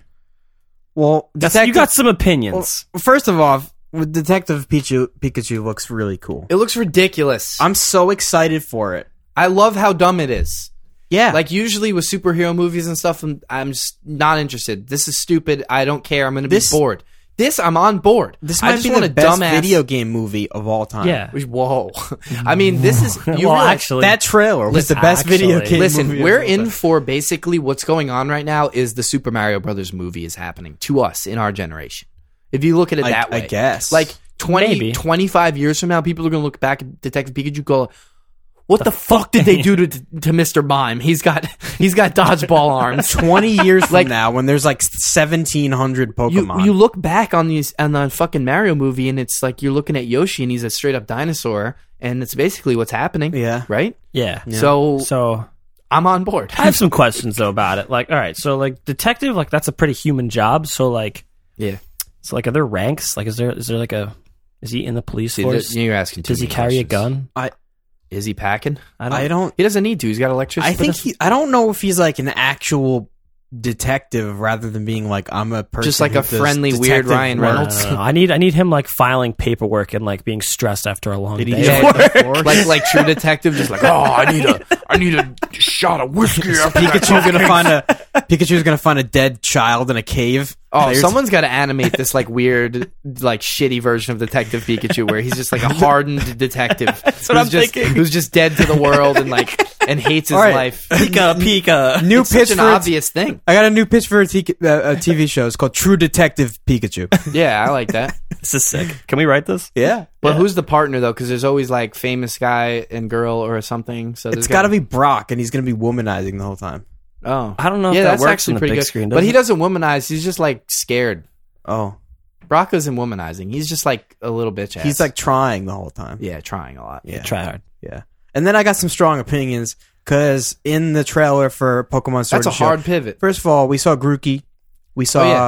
Well, That's, Detective, you got some opinions. well, first of all, with Detective Pikachu, Pikachu looks really cool. It looks ridiculous. I'm so excited for it. I love how dumb it is. Yeah, Like usually with superhero movies and stuff, I'm, I'm just not interested. This is stupid. I don't care. I'm going to be This- bored. This, I'm on board. this I might just be want the a best dumbass video game movie of all time. yeah. Whoa. I mean, this is you well, realize- actually, that trailer was the best video Actually. game. Listen, movie of we're all in time. for basically what's going on right now is the Super Mario Brothers movie is happening to us in our generation. If you look at it I- that way. I guess. Like twenty, Maybe. twenty-five years from now, people are going to look back at Detective Pikachu and go, what the, fuck did they do to to Mister Mime? He's got he's got dodgeball arms. twenty years from Like- now when there's like seventeen hundred You, Pokemon. you look back on these on the fucking Mario movie and it's like you're looking at Yoshi and he's a straight up dinosaur and it's basically what's happening. Yeah. Right? yeah. So So I'm on board. I have some questions though about it. Like, all right, so like detective, like that's a pretty human job. So like, Yeah. so like, are there ranks? Like, is there is there like a is he in the police See, force? th- you're asking too Does he many carry a questions. gun? Is he packing? I I don't. He doesn't need to. He's got electricity. I think he. I don't know if he's like an actual detective rather than being like I'm a person, Just like who a does friendly, weird detective Ryan work. I, Reynolds. don't know. I need I need him like filing paperwork and like being stressed after a long Did he day. do of that work. before? like like True Detective, just like Oh, I need a, I need a shot of whiskey. after that Pikachu's gonna find a Pikachu's gonna find a dead child in a cave. oh, There's- someone's got to animate this like weird, like shitty version of Detective Pikachu, where he's just like a hardened detective who's what I'm just thinking. who's just dead to the world and like and hates his All right. life. Pika Pika. new It's pitch such an for a- obvious thing. I got a new pitch for a, t- uh, a T V show. It's called True Detective Pikachu. Yeah, I like that. This is sick. Can we write this? yeah, But who's the partner though? Because there's always like famous guy and girl or something. So it's there's got to be Brock, and he's gonna be womanizing the whole time. Oh, I don't know if yeah, that that's works actually on the pretty big good. screen. But he does it? doesn't womanize. He's just like scared. Oh, Brock isn't womanizing. He's just like a little bitch ass. he's like trying the whole time. yeah, trying a lot. Yeah. Try hard. Yeah. And then I got some strong opinions because in the trailer for Pokemon Sword That's a and Shield- hard pivot. First of all, we saw Grookey. We saw Oh, yeah.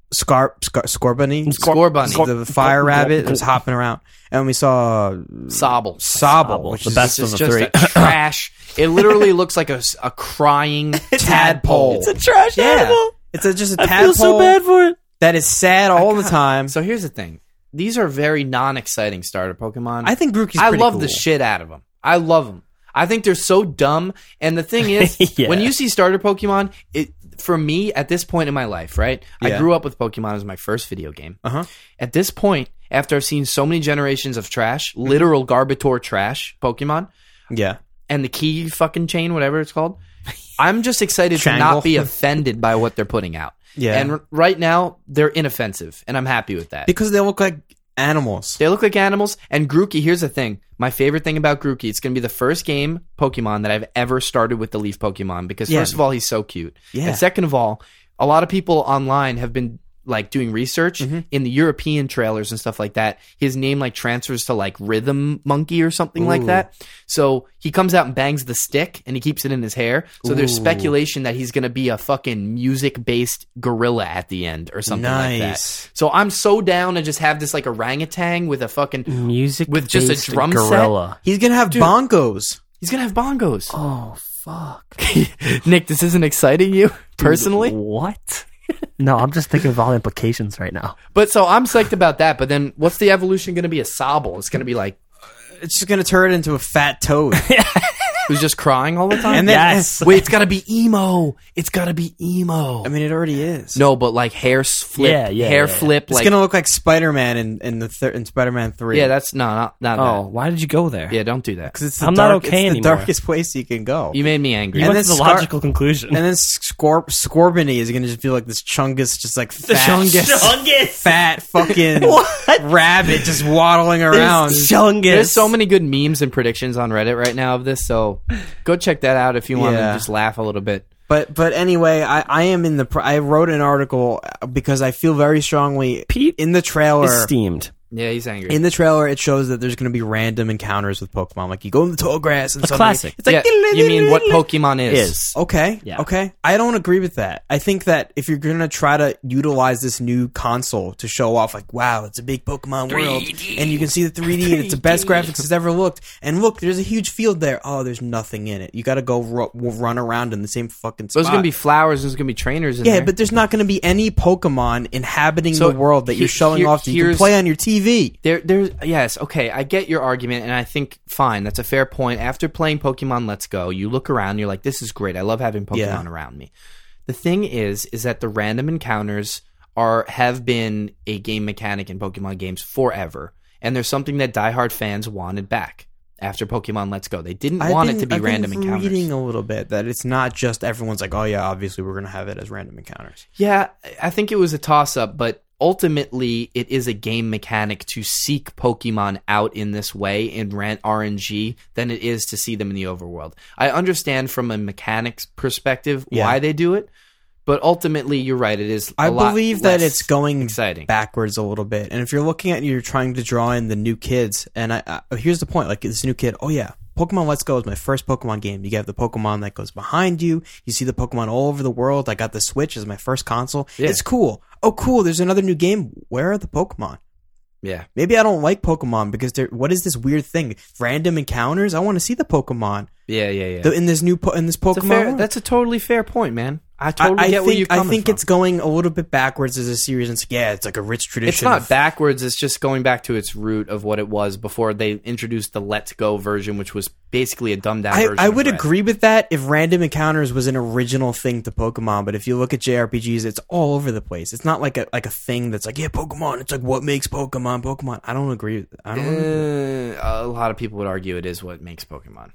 Scar, Scar Scorbunny, Score Bunny. the fire rabbit that was hopping around, and we saw Sobble. Sobble, which the is best It's of the just three. a trash. It literally looks like a, s- a crying tadpole. It's a trash yeah, animal. it's a, just a I tadpole feel so bad for it. that is sad all the time. So here's the thing. These are very non-exciting starter Pokemon. I think Grookey's I pretty love cool. the shit out of them. I love them. I think they're so dumb. And the thing is, Yeah. when you see starter Pokemon, it for me at this point in my life, right? I Yeah. grew up with Pokemon as my first video game. Uh huh. At this point, after I've seen so many generations of trash, literal Garbator trash Pokemon, Yeah. and the key fucking chain, whatever it's called, I'm just excited to Triangle. not be offended by what they're putting out. Yeah. And r- right now, they're inoffensive, and I'm happy with that. Because they look like animals. They look like animals. And Grookey, here's the thing. My favorite thing about Grookey, it's going to be the first game Pokemon that I've ever started with the Leaf Pokemon. Because Yeah. first of all, he's so cute. Yeah. And second of all, a lot of people online have been like doing research Mm-hmm. in the European trailers and stuff like that. His name like transfers to like Rhythm Monkey or something like that. So he comes out and bangs the stick and he keeps it in his hair. So there's Ooh. speculation that he's going to be a fucking music based gorilla at the end or something like that. Nice. So I'm so down to just have this like orangutan with a fucking Music with just a based drum set? gorilla. He's gonna have bongos. He's gonna have bongos. Oh fuck! Nick, this isn't exciting you personally, What? No, I'm just thinking of all the implications right now. but so I'm psyched about that. But then, what's the evolution gonna be? A Sobble? It's gonna be like It's just gonna turn it into a fat toad. who's just crying all the time. And then, Yes. Wait, it's gotta be emo. It's gotta be emo. I mean, it already is. no, but like hair s- flip, Yeah, yeah, hair yeah. flip. it's like gonna look like Spider-Man in in the thir- in Spider-Man three. yeah, that's no, not not Oh, that. why did you go there? Yeah, don't do that. because it's the I'm not dark, okay it's anymore. the darkest place you can go. You made me angry. You And went to then the Scar- logical conclusion. And then Scor- Scorbunny is gonna just be like this chungus, just like fat, Chungus. fat fucking What? rabbit just waddling around. Chungus. There's so many good memes and predictions on Reddit right now of this, so go check that out if you want Yeah. to just laugh a little bit. But but anyway, I, I am in the. Pr- I wrote an article because I feel very strongly. Pete in the trailer. is steamed. Yeah, he's angry. In the trailer, it shows that there's going to be random encounters with Pokemon. Like you go in the tall grass and A suddenly- classic. It's like yeah, you mean what Pokemon is? Is. Okay. Yeah. Okay. I don't agree with that. I think that if you're going to try to utilize this new console to show off, like, wow, it's a big Pokemon world, and you can see the three D, and it's the best graphics it's ever looked. And look, there's a huge field there. Oh, there's nothing in it. You got to go ru- run around in the same fucking So spot. there's gonna be flowers. There's gonna be trainers in yeah, there. but there's not going to be any Pokemon inhabiting So the world that he- you're showing here- off that you can here's- play on your T V. There, there's yes, okay. I get your argument, and I think fine. That's a fair point. After playing Pokemon Let's Go, you look around. You're like, this is great. I love having Pokemon Yeah. around me. The thing is, is that the random encounters are have been a game mechanic in Pokemon games forever, and there's something that diehard fans wanted back after Pokemon Let's Go. They didn't I've want been- it to be I've random been encounters. reading a little bit that it's not just everyone's like, oh yeah, obviously we're going to have it as random encounters. Yeah, I think it was a toss up, but ultimately it is a game mechanic to seek Pokemon out in this way in ran- R N G than it is to see them in the overworld. I understand from a mechanics perspective Yeah. why they do it, but ultimately you're right. It is. I a lot believe that less it's going exciting. backwards a little bit. And if you're looking at, you're trying to draw in the new kids. And I, I here's the point: like this new kid. Oh yeah, Pokemon Let's Go is my first Pokemon game. You have the Pokemon that goes behind you. You see the Pokemon all over the world. I got the Switch as my first console. Yeah. It's cool. Oh cool. There's another new game. Where are the Pokemon? Yeah. Maybe I don't like Pokemon because they're. What is this weird thing? Random encounters. I want to see the Pokemon Yeah, yeah, yeah. the, in this new po- in this That's a, Pokemon. fair, world. that's a totally fair point, man. I totally I, I get think, where you're coming I think from. it's going a little bit backwards as a series. And it's, yeah, it's like a rich tradition. It's not of- backwards. It's just going back to its root of what it was before they introduced the Let's Go version, which was basically a dumbed down I, version. I of would Red. agree with that if Random Encounters was an original thing to Pokemon, but if you look at J R P Gs, it's all over the place. It's not like a like a thing that's like, yeah, Pokemon. It's like what makes Pokemon Pokemon. I don't agree. With, I don't. agree. Uh, a lot of people would argue it is what makes Pokemon.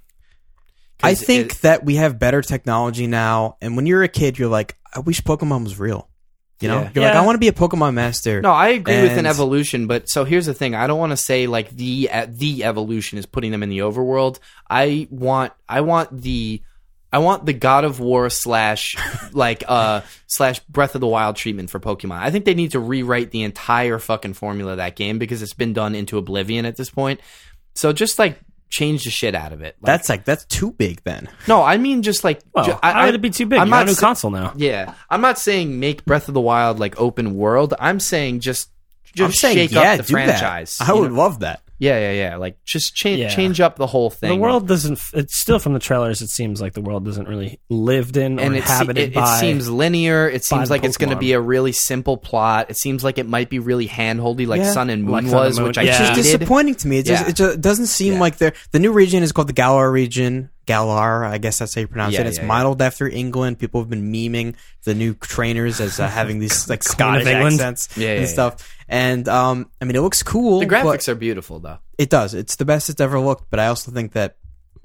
I 'Cause think it- that we have better technology now, and when you're a kid, you're like, I wish Pokemon was real. You know, Yeah. you're like, Yeah. I want to be a Pokemon master. No, I agree with an And- evolution, but so here's the thing: I don't want to say like the uh, the evolution is putting them in the overworld. I want I want the I want the God of War slash like uh slash Breath of the Wild treatment for Pokemon. I think they need to rewrite the entire fucking formula of that game because it's been done into oblivion at this point. So just like change the shit out of it. Like, That's like that's too big then. no, I mean just like Well, ju- how would it be too big? I'm You got not a new sa- console now. Yeah, I'm not saying make Breath of the Wild like open world. I'm saying just just I'm saying, shake yeah, up the do franchise. that. I you would know? love that. Yeah, yeah, yeah. Like just change Yeah. change up the whole thing. The world doesn't. It's still from the trailers. It seems like the world isn't really lived in or and it, se- inhabited it, by. it seems linear. It by seems the like it's going to Pokemon. be a really simple plot. It seems like it might be really handholdy, like Yeah. Sun and Moon Like Sun and was, Moon, which I yeah. It's just hated. disappointing to me. It just Yeah. it just doesn't seem Yeah. like they're the new region is called the Galar region. Galar, I guess that's how you pronounce Yeah, it. It's yeah, yeah. modeled after England. People have been memeing the new trainers as uh, having these like Queen of Scottish England. accents Yeah, yeah, and yeah. stuff. And um, I mean, it looks cool. The but graphics are beautiful, though. it does. It's the best it's ever looked. But I also think that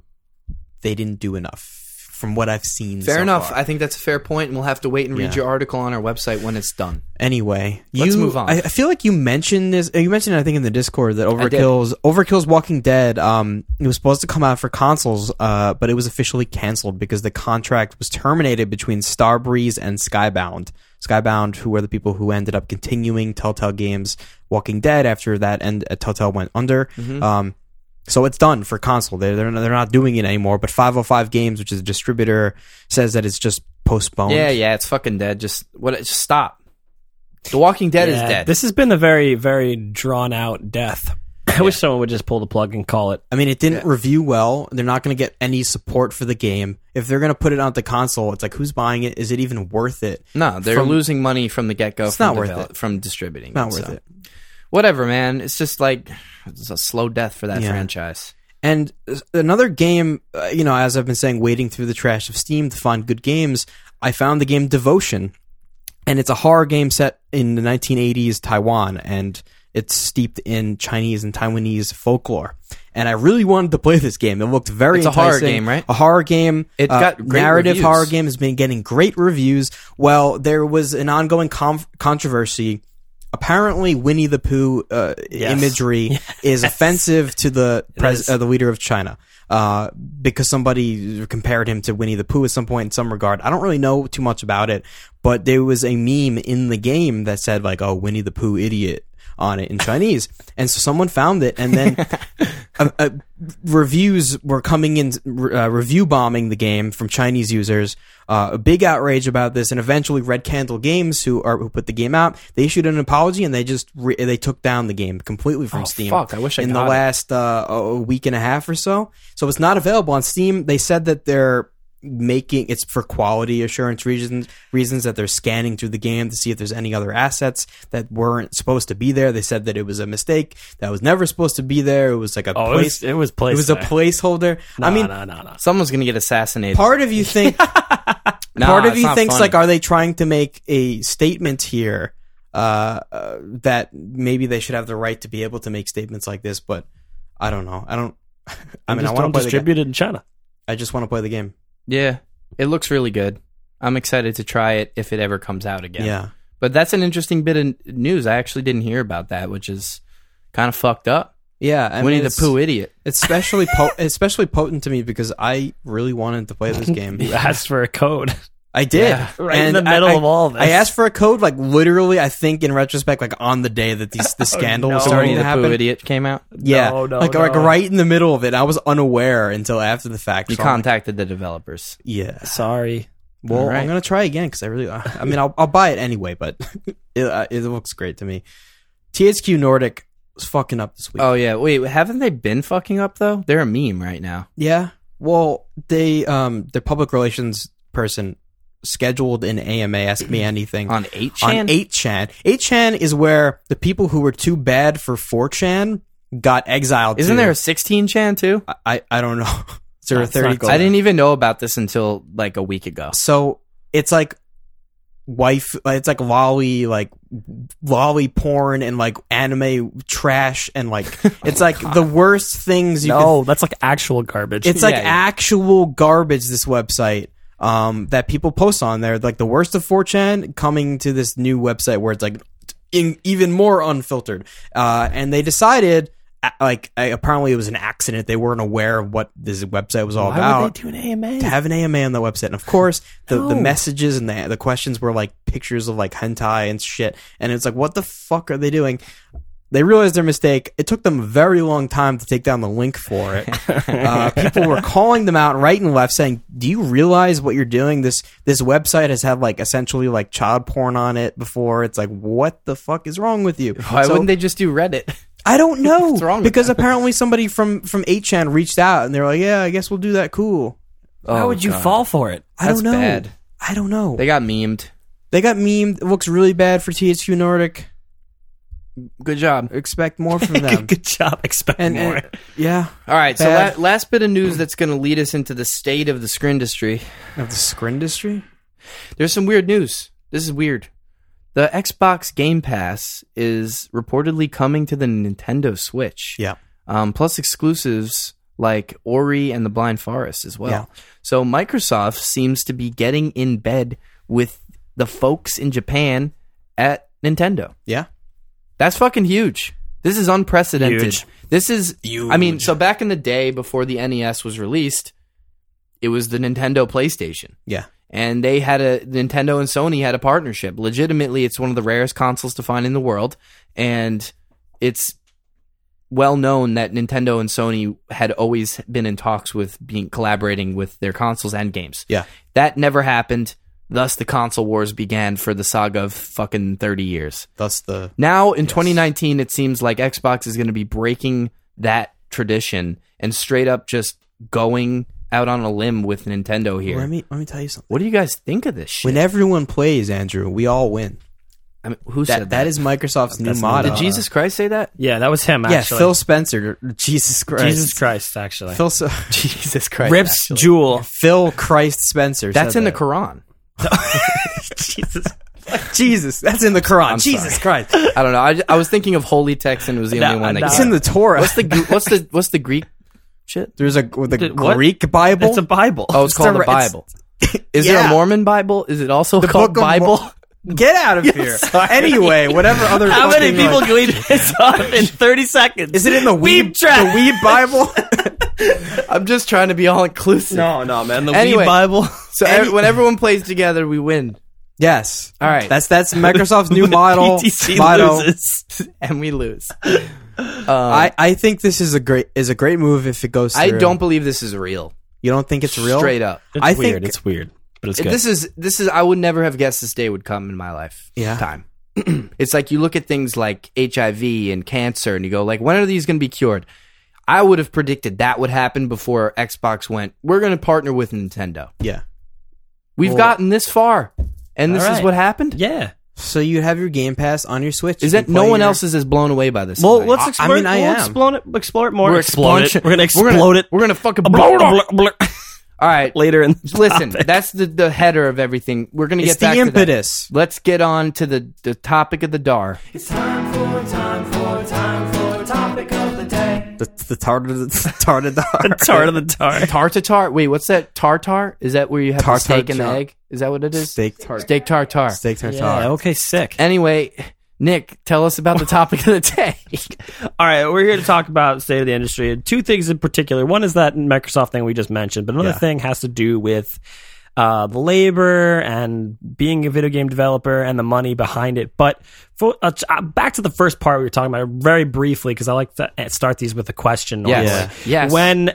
they didn't do enough from what I've seen. Fair so enough. far. I think that's a fair point, and we'll have to wait and read Yeah. your article on our website when it's done. Anyway, Let's you, move on. I, I feel like you mentioned this. You mentioned it, I think in the Discord that did. Overkill's Overkill's Walking Dead. Um, it was supposed to come out for consoles, uh, but it was officially canceled because the contract was terminated between Starbreeze and Skybound. Skybound, who were the people who ended up continuing Telltale Games' Walking Dead after that, and uh, Telltale went under. Mm-hmm. Um, so it's done for console. They're they're they're not doing it anymore. But five oh five Games, which is a distributor, says that it's just postponed. Yeah, yeah, it's fucking dead. Just what? Just stop. The Walking Dead is Yeah, dead. This has been a very, very drawn out death. I wish someone would just pull the plug and call it. I mean, it didn't Yeah. review well. They're not going to get any support for the game. If they're going to put it on the console, it's like, who's buying it? Is it even worth it? no, they're from- losing money from the get go. It's from not worth develop- it. From distributing. Not it, worth so. it. Whatever, man. It's just like it's a slow death for that Yeah. franchise. And another game, uh, you know, as I've been saying, wading through the trash of Steam to find good games, I found the game Devotion. And it's a horror game set in the nineteen eighties Taiwan, and it's steeped in Chinese and Taiwanese folklore. And I really wanted to play this game. It looked very It's a horror enticing. game, right? A horror game. It uh, got great narrative reviews. horror game has been getting great reviews. Well, there was an ongoing com- controversy. Apparently, Winnie the Pooh uh, Yes. imagery is offensive to the pres- is. uh, the leader of China, uh, because somebody compared him to Winnie the Pooh at some point in some regard. I don't really know too much about it, but there was a meme in the game that said like, "Oh, Winnie the Pooh, idiot," on it in Chinese, and so someone found it, and then uh, uh, reviews were coming in, uh, review bombing the game from Chinese users. Uh, a big outrage about this, and eventually Red Candle Games, who are who put the game out, they issued an apology, and they just re- they took down the game completely from Oh, Steam. fuck, I wish I in got the it. last uh, a week and a half or so. So it's not available on Steam. They said that they're making it's for quality assurance reasons reasons that they're scanning through the game to see if there's any other assets that weren't supposed to be there. They said that it was a mistake that was never supposed to be there. It was like a Oh, place. it was, it was placed it was a there. placeholder. No, I mean, no, no, no. Someone's gonna get assassinated. part of you think Nah, part of it's you not thinks funny. like, are they trying to make a statement here uh, uh, that maybe they should have the right to be able to make statements like this? But I don't know. I don't. I mean, I just want don't to play the game. distribute it in China. I just want to play the game. Yeah, it looks really good. I'm excited to try it if it ever comes out again. Yeah. But that's an interesting bit of news. I actually didn't hear about that, which is kind of fucked up. Yeah, I Winnie mean, the it's- Pooh idiot. It's especially po- especially potent to me because I really wanted to play this game. You asked for a code. I did, Yeah, right in And the middle I, of all this. I asked for a code, like literally. I think in retrospect, like on the day that these the scandal was no. starting Winnie to the Pooh happen. idiot came out. Yeah, No, no, like no. like right in the middle of it. I was unaware until after the fact. You so I'm like, contacted the developers. yeah. Sorry. Well, All right. I'm gonna try again because I really. I mean, I'll I'll buy it anyway, but it uh, it looks great to me. T H Q Nordic was fucking up this week. Oh yeah, wait, haven't they been fucking up though? They're a meme right now. Yeah. Well, they um their public relations person scheduled an A M A Ask Me Anything On eight chan? on eight chan. eight chan is where the people who were too bad for four chan got exiled. Isn't to. there a sixteen chan too? I I, I don't know. Is there a That's not thirty? good. I didn't even know about this until like a week ago. So it's like wife. It's like lolly, like lolly porn and like anime trash and like it's like the worst things you could No, that's like actual garbage. It's like Yeah, yeah. actual garbage, this website, um, that people post on there. Like the worst of four chan coming to this new website where it's like in, even more unfiltered. Uh, and they decided, uh, like, uh, apparently it was an accident. They weren't aware of what this website was all Why about. would they do an A M A? To have an A M A on the website. And of course, the, the No. messages and the, the questions were like pictures of like hentai and shit. And it's like, what the fuck are they doing? they realized their mistake. It took them a very long time to take down the link for it. uh, people were calling them out right and left saying, do you realize what you're doing? This this website has had like essentially like child porn on it before. It's like, what the fuck is wrong with you? Why So- wouldn't they just do Reddit? I don't know. What's wrong with because that? apparently somebody from, from eight chan reached out and they were like, yeah, I guess we'll do that. Cool. Why Oh, would you God. fall for it? I That's don't know. bad. I don't know. They got memed. They got memed. It looks really bad for T H Q Nordic. Good job. Expect more from them. Good job. Expect and, more. and yeah, All right, so Bad. la- last bit of news that's going to lead us into the state of the screen industry. of the screen industry. There's some weird news. This is weird. The Xbox Game Pass is reportedly coming to the Nintendo Switch. Yeah. Um, plus exclusives like Ori and the Blind Forest as well. Yeah. So Microsoft seems to be getting in bed with the folks in Japan at Nintendo. Yeah. That's fucking huge. This is unprecedented. Huge. This is, I mean, so back in the day before the N E S was released, it was the Nintendo PlayStation. Yeah. And they had a, Nintendo and Sony had a partnership. Legitimately, it's one of the rarest consoles to find in the world. And it's well known that Nintendo and Sony had always been in talks with being collaborating with their consoles and games. Yeah. That never happened. Thus, the console wars began for the saga of fucking thirty years. That's the Now, in twenty nineteen, it seems like Xbox is going to be breaking that tradition and straight up just going out on a limb with Nintendo here. Let me let me tell you something. What do you guys think of this shit? When everyone plays, Andrew, we all win. I mean, who That said that? that is Microsoft's new That's motto. Did Jesus Christ say that? Yeah, that was him, Yeah, actually. Phil Spencer. Jesus Christ. Jesus Christ, actually. Phil. S- Jesus Christ. Rips actually. Jewel. Phil Christ Spencer. That's said in the that. Quran. Jesus. Jesus. That's in the Quran. I'm Jesus sorry. Christ. I don't know. I, I was thinking of holy text and it was the No, only one that no. It's came. in the Torah. What's the Gr- what's the what's the Greek shit? There's a the Did- what? Greek Bible. It's a Bible. Oh, it's, It's called the- the Bible. Is there Yeah. a Mormon Bible? Is it also called Book of Bible? Mo- Get out of here. Anyway, whatever other. How many fucking, people like- can we piss off in thirty seconds? Is it in the Beep Weeb trap. the Weeb Bible? I'm just trying to be all inclusive. No, no, man. The Anyway. Weeb Bible. So Any- ev- when everyone plays together, we win, Yes. All right. That's that's Microsoft's new When the model. P T C motto. loses. and we lose. I, I think this is a great is a great move if it goes through. I don't believe this is real. You don't think it's real? Straight up. It's I weird. think- it's weird, but it's It- good. This is this is. I would never have guessed this day would come in my life. Yeah. Time. It's like you look at things like H I V and cancer, and you go like, when are these going to be cured? I would have predicted that would happen before Xbox went, we're going to partner with Nintendo. Yeah. We've Well- gotten this far, and this All is right. what happened. yeah. So you have your Game Pass on your Switch. Is You that can no play one your- else is as blown away by this? Well, as I let's am. explore. mean, I we'll am. explode it. Explore it more. We're explode it. explode- We're gonna We're explode gonna, it. We're gonna fucking Blur, blow it up. blur, blur. All right, Later in the listen. topic. That's the the header of everything. We're gonna It's get back the to that. impetus. Let's get on to the the topic of the dar. It's time for time for time for topic of the day. The, the tart of the tart of the Tart of the tar. Tartar. Wait, what's that? Tartar? Is that where you have the Tartar steak and the jar. egg? Is that what it is? steak tart. Steak tartar. Steak tartar. Yeah. Okay. Sick. Anyway, Nick, tell us about the topic of the day. All right, we're here to talk about state of the industry. Two things in particular. One is that Microsoft thing we just mentioned, but another Yeah. thing has to do with uh, the labor and being a video game developer and the money behind it. But for, uh, uh, back to the first part we were talking about very briefly, because I like to start these with a question. Yes. normally. Yes. When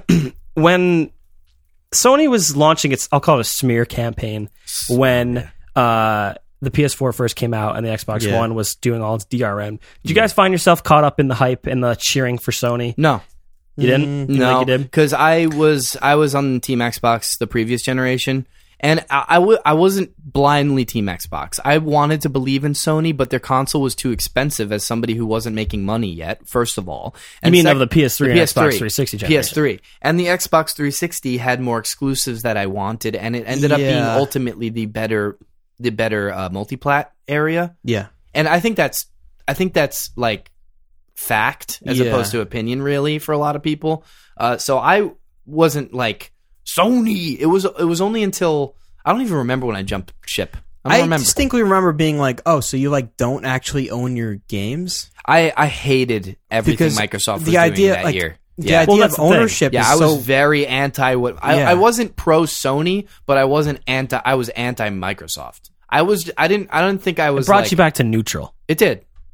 when Sony was launching its, I'll call it a smear campaign, when uh, the P S four first came out and the Xbox Yeah. One was doing all its D R M. Did you guys find yourself caught up in the hype and the cheering for Sony? No. You didn't? You No, think you did? because I was I was on Team Xbox the previous generation, and I, I, w- I wasn't blindly Team Xbox. I wanted to believe in Sony, but their console was too expensive as somebody who wasn't making money yet. First of all, You and mean sec- of the P S three the and P S three, Xbox three sixty P generation? S three, and the Xbox three sixty had more exclusives that I wanted, and it ended up being Yeah. ultimately the better the better uh, multiplat area. Yeah. And I think that's I think that's like fact as Yeah. opposed to opinion, really, for a lot of people. Uh, so I wasn't like Sony. It was it was only until I don't even remember when I jumped ship. I don't I remember. distinctly remember being like, "Oh, so you like don't actually own your games?" I I hated everything Because Microsoft was the doing idea, that like, year. The Yeah. idea Well, of that's the thing. ownership Yeah, is I was so very anti. What I, Yeah. I wasn't pro Sony, but I wasn't anti. I was anti Microsoft. I was. I didn't. I don't think I was. It brought like- you back to neutral. It did.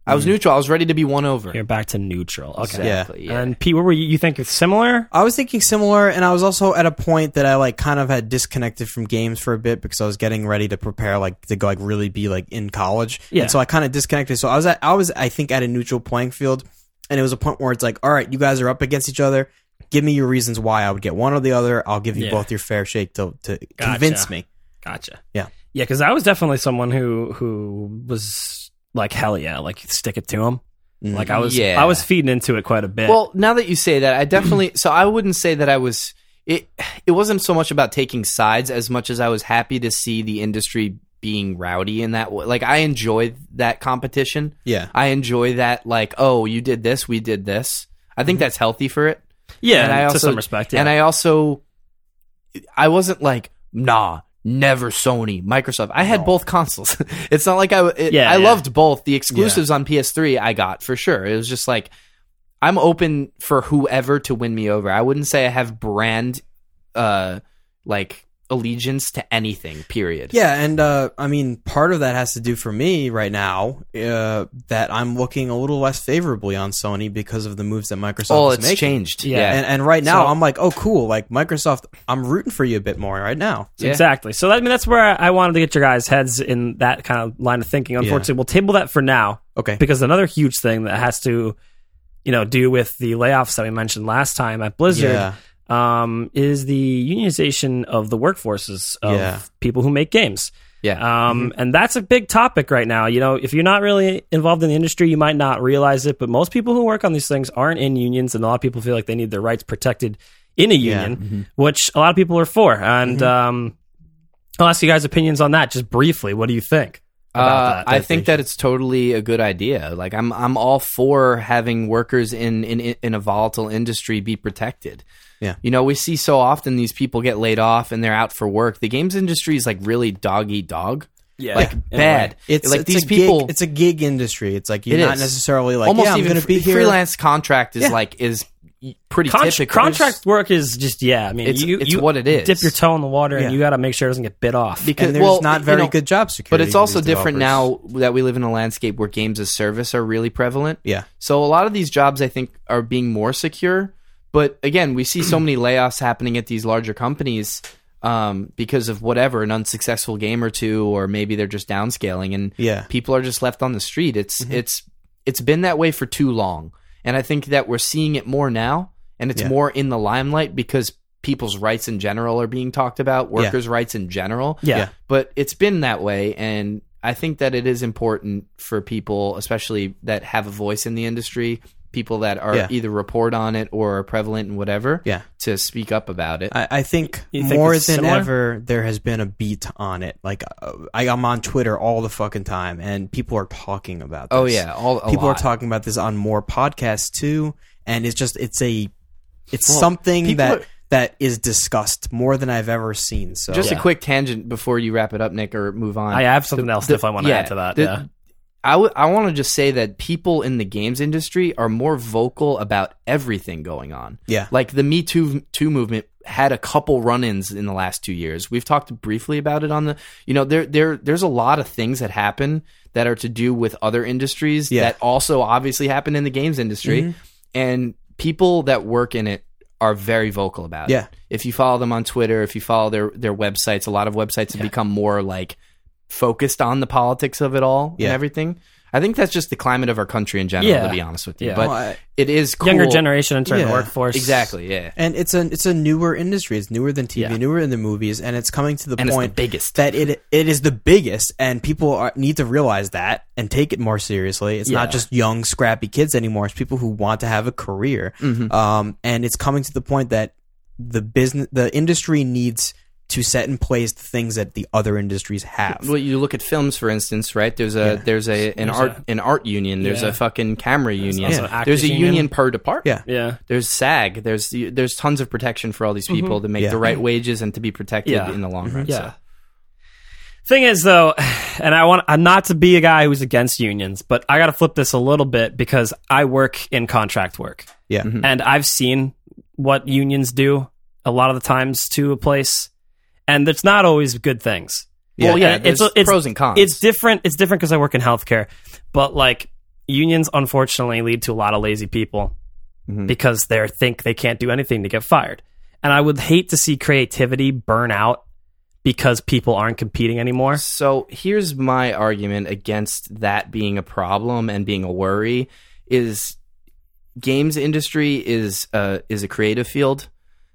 I was neutral. I was ready to be won over. You're back to neutral. Okay. Exactly. Yeah. And Pete, what were you? You think it's similar? I was thinking similar, and I was also at a point that I like kind of had disconnected from games for a bit because I was getting ready to prepare like to go like really be like in college. Yeah. And so I kind of disconnected. So I was at I was I think at a neutral playing field, and it was a point where it's like, all right, you guys are up against each other. Give me your reasons why I would get one or the other. I'll give you Yeah. both your fair shake to to Gotcha. convince me. Gotcha. Yeah. Yeah, because I was definitely someone who who was like, hell yeah, like stick it to him. Like I was, Yeah. I was feeding into it quite a bit. Well, now that you say that, I definitely. So I wouldn't say that I was. It. It wasn't so much about taking sides as much as I was happy to see the industry being rowdy in that way. Like I enjoyed that competition. Yeah. I enjoy that. Like, oh, you did this, we did this. I think that's healthy for it. yeah, and I to also, some respect. Yeah. And I also, I wasn't like, nah, never Sony, Microsoft. I had both consoles. It's not like I, it, Yeah, I yeah. loved both. The exclusives on P S three I got for sure. It was just like, I'm open for whoever to win me over. I wouldn't say I have brand, uh, like allegiance to anything, period. Yeah, and uh, I mean, part of that has to do for me right now uh, that I'm looking a little less favorably on Sony because of the moves that Microsoft Oh, is it's making. changed. Yeah. Yeah. And, and right now, So- I'm like, oh, cool. Like Microsoft, I'm rooting for you a bit more right now. Yeah. Exactly. So that, I mean, that's where I wanted to get your guys' heads in that kind of line of thinking. Unfortunately, we'll table that for now. Okay. Because another huge thing that has to, you know, do with the layoffs that we mentioned last time at Blizzard. Yeah. Um, is the unionization of the workforces of Yeah. people who make games. Yeah. Um, and that's a big topic right now. You know, if you're not really involved in the industry, you might not realize it, but most people who work on these things aren't in unions, and a lot of people feel like they need their rights protected in a Yeah. union, which a lot of people are for. And um, I'll ask you guys' opinions on that just briefly. What do you think about Uh, that? I think that it's totally a good idea. Like I'm, I'm all for having workers in, in in a volatile industry be protected. Yeah. You know, we see so often these people get laid off and they're out for work. The games industry is like really dog eat dog. Yeah. Like In a bad. way. It's like it's these a people. Gig, it's a gig industry. It's like you're It not is. necessarily like, almost yeah, I'm even going to be fr- here. freelance contract is Yeah. like is pretty Con- typical. contract work is just, yeah. I mean, It's- you, it's you what it is. dip your toe in the water Yeah. and you got to make sure it doesn't get bit off. Because And there's well, not you very know, good job security. But it's for also these different developers. now that we live in a landscape where games as service are really prevalent. Yeah. So a lot of these jobs, I think, are being more secure. But again, we see so many layoffs happening at these larger companies um, because of whatever, an unsuccessful game or two, or maybe they're just downscaling, and Yeah. people are just left on the street. It's it's it's been that way for too long, and I think that we're seeing it more now, and it's Yeah. more in the limelight because people's rights in general are being talked about, workers' rights in general. yeah. Yeah. But it's been that way, and I think that it is important for people, especially that have a voice in the industry, people that are Yeah. either report on it or are prevalent and whatever, Yeah. to speak up about it. I, I think You think more it's than similar? ever there has been a beat on it. Like uh, I, I'm on Twitter all the fucking time, and people are talking about this. oh yeah, all a people lot. are talking about this on more podcasts too, and it's just it's a it's Well, something people that are- that is discussed more than I've ever seen. So Just Yeah. a quick tangent before you wrap it up, Nick, or move on. I have something else the- if I want to yeah, add to that. the- yeah. I, w- I want to just say that people in the games industry are more vocal about everything going on. Yeah. Like the Me Too, Too movement had a couple run-ins in the last two years. We've talked briefly about it on the, you know, there, there, there's a lot of things that happen that are to do with other industries Yeah. that also obviously happen in the games industry. Mhm. And people that work in it are very vocal about Yeah. it. If you follow them on Twitter, if you follow their, their websites, a lot of websites have become more like focused on the politics of it all Yeah. and everything. I think that's just the climate of our country in general, Yeah. to be honest with you. Yeah. But Well, I- it is cool. Younger generation entering Yeah. the workforce. Exactly, yeah. and it's a it's a newer industry. It's newer than T V, Yeah. newer than the movies, and it's coming to the And it's the point biggest. that it it is the biggest, and people are, need to realize that and take it more seriously. It's Yeah. not just young scrappy kids anymore. It's people who want to have a career, Mm-hmm. um, and it's coming to the point that the business, the industry needs to set in place the things that the other industries have. Well, you look at films, for instance, right? There's a Yeah. there's a an There's art a- an art union. There's Yeah. a fucking camera union. also Yeah. actors There's a union. union per department. Yeah. Yeah. There's SAG. There's there's tons of protection for all these people to make Yeah. the right wages and to be protected Yeah. in the long run. Yeah. So. Thing is, though, and I want I'm not to be a guy who's against unions, but I got to flip this a little bit because I work in contract work, Yeah, and I've seen what unions do a lot of the times to a place, and it's not always good things. Well, yeah, And there's pros and cons. It's different. It's different because I work in healthcare, but like unions unfortunately lead to a lot of lazy people Mhm. because they think they can't do anything to get fired. And I would hate to see creativity burn out because people aren't competing anymore. So here's my argument against that being a problem and being a worry is games industry is uh, is a creative field.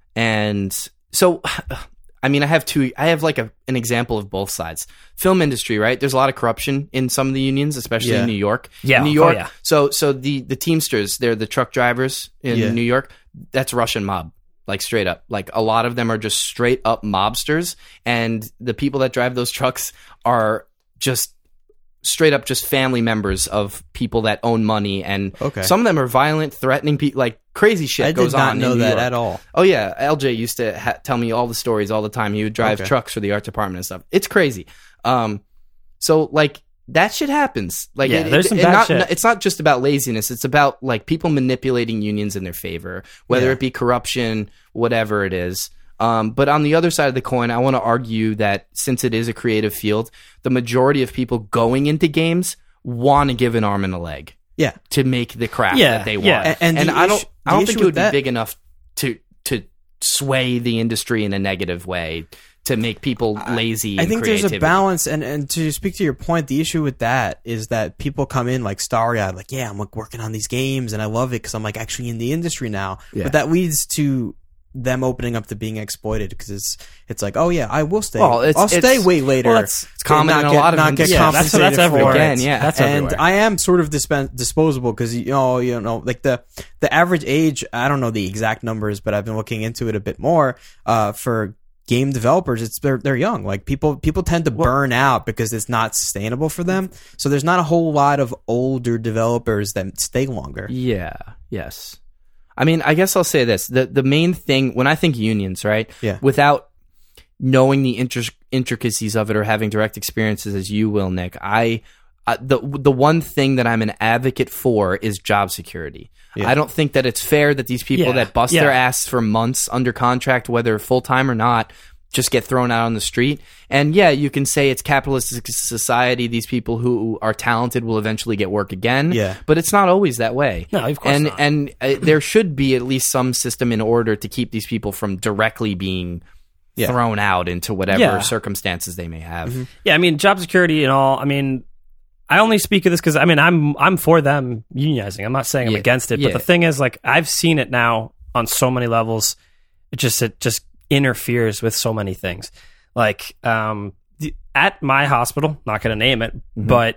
And so, I mean, I have two, I have like a, an example of both sides. Film industry, right? There's a lot of corruption in some of the unions, especially Yeah. in New York. Yeah. In New Oh, York. yeah. So, so the, the Teamsters, they're the truck drivers in Yeah. New York. That's Russian mob. Like straight up, like a lot of them are just straight up mobsters, and the people that drive those trucks are just straight up just family members of people that own money, and Okay. some of them are violent, threatening people, like crazy shit I goes did not on. know in New that York. at all. Oh yeah, L J used to ha- tell me all the stories all the time. He would drive Okay. trucks for the art department and stuff. It's crazy. Um, so like that shit happens. Like Yeah, it, there's it- some and bad not, shit. It's not just about laziness. It's about like people manipulating unions in their favor, whether Yeah. it be corruption, whatever it is. Um, but on the other side of the coin, I want to argue that since it is a creative field, the majority of people going into games want to give an arm and a leg Yeah. to make the craft Yeah, that they want. yeah. And- and the I don't, issue- I don't the think issue it would with be that- big enough to to sway the industry in a negative way to make people lazy. I in think there's a creativity. balance, and, and to speak to your point, the issue with that is that people come in like starry-eyed, like, yeah, I'm like working on these games and I love it because I'm like actually in the industry now. Yeah. But that leads to them opening up to being exploited because it's it's like, oh yeah, I will stay. Well, it's- I'll stay it's- way later. well, that's- it's common and in a not lot get, of not get industries. Yeah, that's- compensated that's for everywhere. it. Again, yeah. That's and everywhere. I am sort of dispen- disposable because you know you know like the the average age, I don't know the exact numbers, but I've been looking into it a bit more uh, for game developers. It's they're they're young. Like people people tend to burn out because it's not sustainable for them. So there's not a whole lot of older developers that stay longer. Yeah. Yes. I mean, I guess I'll say this: the the main thing when I think unions, right? Yeah. Without knowing the inter- intricacies of it or having direct experiences as you will, Nick, I uh, the the one thing that I'm an advocate for is job security. Yeah. I don't think that it's fair that these people Yeah. that bust Yeah. their ass for months under contract, whether full time or not, just get thrown out on the street. And yeah, you can say it's capitalistic society. These people who are talented will eventually get work again. Yeah. But it's not always that way. No, of course and, not. And uh, there should be at least some system in order to keep these people from directly being Yeah. thrown out into whatever Yeah. circumstances they may have. Yeah, I mean, job security and all. I mean, I only speak of this because I mean, I'm I'm for them unionizing. I'm not saying I'm Yeah, against it, yeah. but the thing is, like, I've seen it now on so many levels. It just it just interferes with so many things. Like, um, the, at my hospital, not going to name it, Mm-hmm. but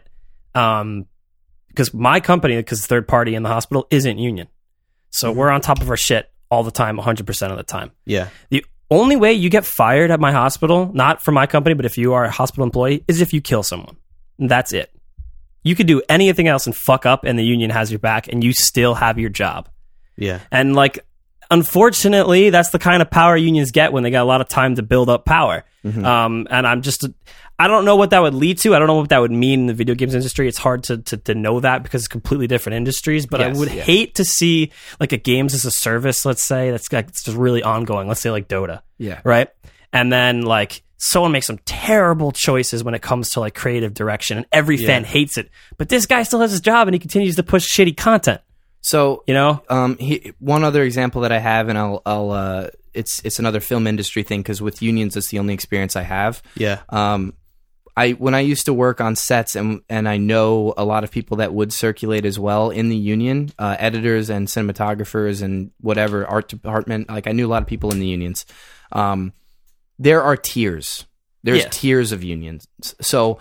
um, because my company, because third party in the hospital, isn't union, so Mm-hmm. we're on top of our shit all the time, one hundred percent of the time. Yeah. The only way you get fired at my hospital, not from my company, but if you are a hospital employee, is if you kill someone. And that's it. You could do anything else and fuck up, and the union has your back, and you still have your job. Yeah. And like, unfortunately, that's the kind of power unions get when they got a lot of time to build up power. Mm-hmm. Um, and I'm just, I don't know what that would lead to. I don't know what that would mean in the video games industry. It's hard to to, to know that because it's completely different industries. But Yes, I would yeah. hate to see like a games as a service, let's say, that's like it's just really ongoing. Let's say like Dota. Yeah. Right. And then like someone makes some terrible choices when it comes to like creative direction, and every Yeah. fan hates it. But this guy still has his job, and he continues to push shitty content. So, You know. um, he, one other example that I have, and I'll, I'll, uh, it's, it's another film industry thing because with unions, it's the only experience I have. Yeah. Um, I when I used to work on sets, and and I know a lot of people that would circulate as well in the union, uh, editors and cinematographers and whatever art department. Like I knew a lot of people in the unions. Um, there are tiers. There's Yeah. tiers of unions. So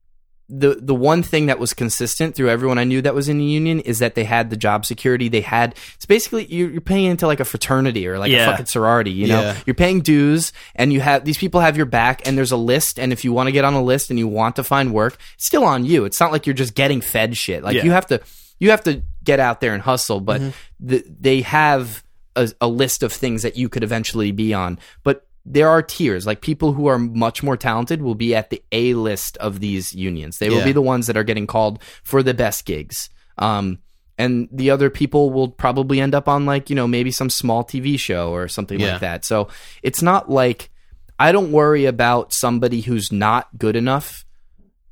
the the one thing that was consistent through everyone I knew that was in the union is that they had the job security. They had it's basically you're, you're paying into like a fraternity or like Yeah. a fucking sorority. You know, Yeah. you're paying dues, and you have these people have your back, and there's a list. And if you want to get on a list and you want to find work, it's still on you. It's not like you're just getting fed shit. Like Yeah. you have to you have to get out there and hustle. But the, they have a, a list of things that you could eventually be on. But there are tiers. Like people who are much more talented will be at the A list of these unions. They will Yeah. be the ones that are getting called for the best gigs. Um, and the other people will probably end up on like, you know, maybe some small T V show or something Yeah. like that. So it's not like I don't worry about somebody who's not good enough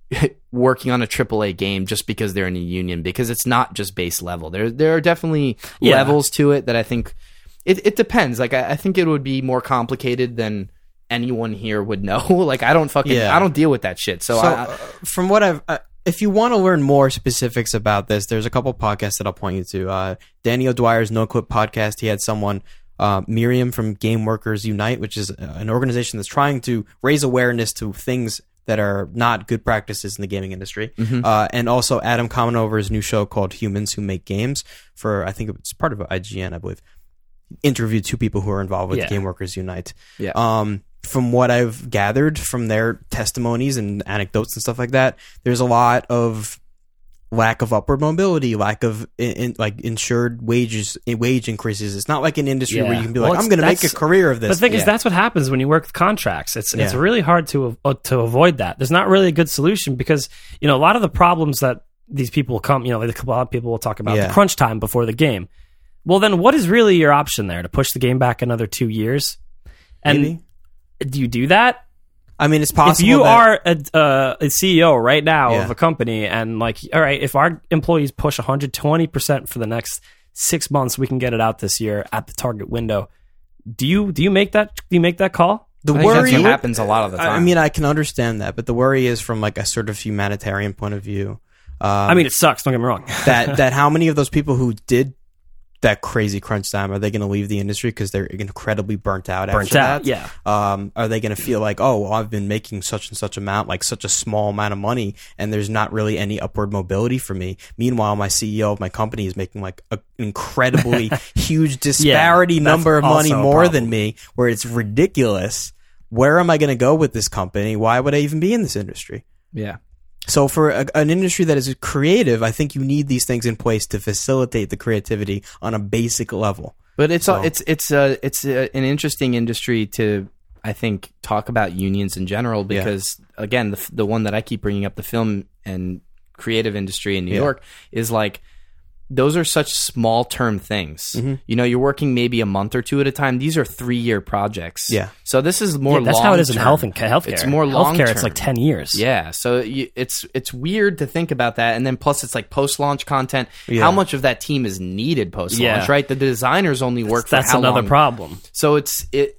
working on a triple A game just because they're in a union, because it's not just base level. There there are definitely Yeah. levels to it that I think it, it depends. Like I, I think it would be more complicated than anyone here would know. Like I don't fucking Yeah. I don't deal with that shit. So, So, I, uh, from what I've, uh, if you want to learn more specifics about this, there's a couple podcasts that I'll point you to. Uh, Danny O'Dwyer's No Quit podcast. He had someone, uh, Miriam from Game Workers Unite, which is an organization that's trying to raise awareness to things that are not good practices in the gaming industry. Uh, and also Adam Commonover's new show called Humans Who Make Games. For I think it's part of I G N, I believe. Interviewed two people who are involved with Yeah. Game Workers Unite. Yeah. Um, from what I've gathered from their testimonies and anecdotes and stuff like that, there's a lot of lack of upward mobility, lack of in, in, like insured wages, wage increases. It's not like an industry where Yeah. you can be Well, like, it's- I'm going to make a that's- career of The this. thing is, Yeah. that's what happens when you work with contracts. It's it's Yeah. really hard to uh, to avoid that. There's not really a good solution because you know a lot of the problems that these people come, you know, like a lot of people will talk about Yeah. the crunch time before the game. Well, then what is really your option there to push the game back another two years? And Maybe. do you do that? I mean, it's possible. If you that- are a, uh, a C E O right now Yeah. of a company and like, all right, if our employees push one hundred twenty percent for the next six months, we can get it out this year at the target window. Do you do you make that do you make that call? the I think worry that's what happens a lot of the time. I mean, I can understand that, but the worry is from like a sort of humanitarian point of view. Um, I mean, it sucks. Don't get me wrong. that that how many of those people who did that crazy crunch time are they going to leave the industry because they're incredibly burnt out Burnt after out, that? yeah. Um, are they going to feel like, oh, well, I've been making such and such amount, like such a small amount of money, and there's not really any upward mobility for me? Meanwhile, my C E O of my company is making like an incredibly huge disparity that's number of money also a more problem. than me, where it's ridiculous. Where am I going to go with this company? Why would I even be in this industry? yeah. So for a, an industry that is creative, I think you need these things in place to facilitate the creativity on a basic level. But it's So- it's it's uh, it's uh, an interesting industry to, I think, talk about unions in general, because again, the the one that I keep bringing up, the film and creative industry in New Yeah. York, is like, those are such small term things. Mm-hmm. You know, you're working maybe a month or two at a time. These are three year projects. Yeah. So this is more. Yeah, that's how it is in long-term. health and healthcare. It's more healthcare. long-term. It's like ten years. Yeah, so you, it's it's weird to think about that, and then plus it's like post launch content. Yeah. How much of that team is needed post launch? Yeah. Right, the designers only work for That's how another long? problem. So it's it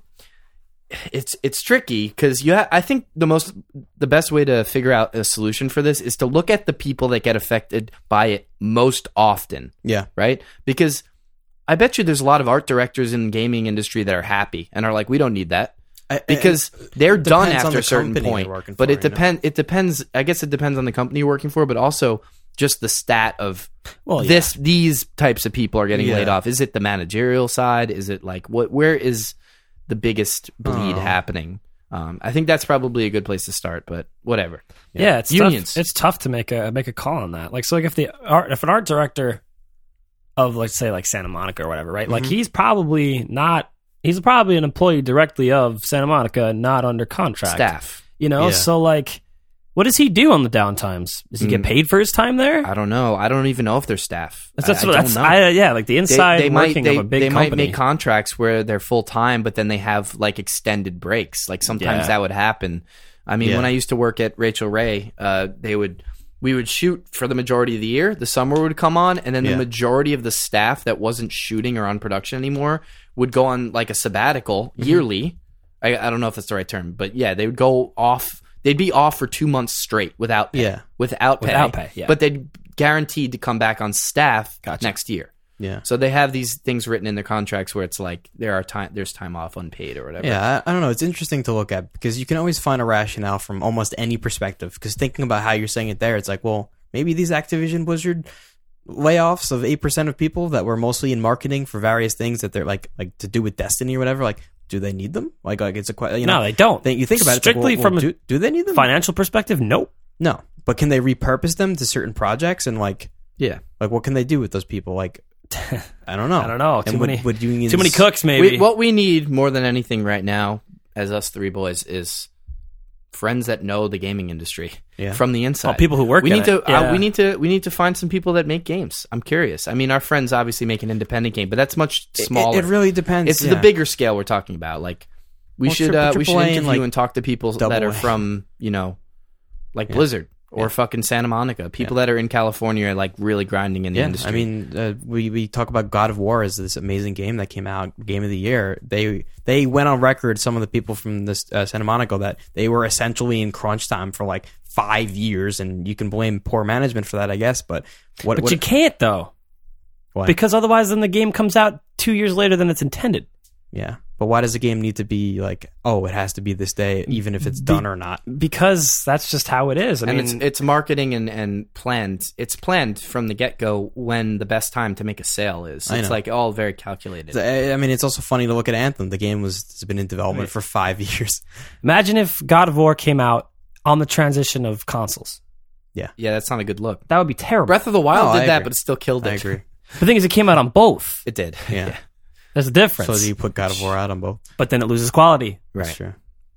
it's it's tricky because you. Ha- I think the most the best way to figure out a solution for this is to look at the people that get affected by it most often. Yeah. Right, because I bet you there's a lot of art directors in the gaming industry that are happy and are like, we don't need that. I- Because they're done depends on after the a certain company point, you're working but for, it you know? depends. It depends. I guess it depends on the company you're working for, but also just the stat of Well, yeah. this. These types of people are getting Yeah. laid off. Is it the managerial side? Is it like what? Where is the biggest bleed Oh. happening? Um, I think that's probably a good place to start. But whatever. Yeah, it's Unions. Tough. It's tough to make a make a call on that. Like, so like if the art, if an art director of, let's say, like Santa Monica or whatever, right? Like, he's probably not. He's probably an employee directly of Santa Monica, not under contract. Staff. You know, Yeah. so like, what does he do on the downtimes? Does he get Mm. paid for his time there? I don't know. I don't even know if they're staff. That's, I, that's I what don't that's know. I, yeah, like the inside working they, of a big they company. might make contracts where they're full time, but then they have like extended breaks. Like sometimes Yeah. that would happen. I mean, Yeah. when I used to work at Rachel Ray, uh, they would we would shoot for the majority of the year. The summer would come on, and then Yeah. the majority of the staff that wasn't shooting or on production anymore would go on like a sabbatical Mm-hmm. yearly. I, I don't know if that's the right term, but yeah, they would go off. They'd be off for two months straight without pay. Yeah. without pay. Without pay, yeah. But they'd guaranteed to come back on staff Gotcha. next year. Yeah. So they have these things written in their contracts where it's like there are time there's time off unpaid or whatever. Yeah, I, I don't know. It's interesting to look at because you can always find a rationale from almost any perspective. Because thinking about how you're saying it there, it's like, well, maybe these Activision Blizzard layoffs of eight percent of people that were mostly in marketing for various things that they're like, like to do with Destiny or whatever. Like, do they need them? Like, like it's a que- you know, no, they don't. Think, you think about Strictly it, it's like, well, from well, do, do they need them? financial perspective, nope. No, but can they repurpose them to certain projects and like, Yeah. like what can they do with those people? Like, I don't know. I don't know. Too And would- many, would unions- too many cooks, maybe. We, what we need more than anything right now, as us three boys, is friends that know the gaming industry Yeah. from the inside. Oh, people who work We in need to. it. Uh, Yeah. we need to. We need to find some people that make games. I'm curious. I mean, our friends obviously make an independent game, but that's much It- smaller. It, really depends. It's yeah. the bigger scale we're talking about. Like we Well, should tri- uh, we should triple A and, interview like, and talk to people double that are A. from you know, like Blizzard, or fucking Santa Monica. People that are in California are like really grinding in the Yeah, industry. I mean, uh, we we talk about God of War as this amazing game that came out, game of the year. They they went on record, some of the people from this uh, Santa Monica, that they were essentially in crunch time for like five years, and you can blame poor management for that, I guess. But what? But what, you can't though, Why? because otherwise, then the game comes out two years later than it's intended. Yeah, but why does a game need to be like, oh, it has to be this day, even if it's done or not? Because that's just how it is. I and mean, it's it's marketing and, and planned. It's planned from the get go when the best time to make a sale is. I It's know. like all very calculated. I I mean, it's also funny to look at Anthem. The game was has been in development Right. for five years. imagine if God of War came out on the transition of consoles. Yeah, that's not a good look. That would be terrible. Breath of the Wild Oh, did I that, agree. but it still killed it. I agree. The thing is, it came out on both. It did. Yeah. There's a difference. So do you put God of War out on both? But then it loses quality. That's Right. true.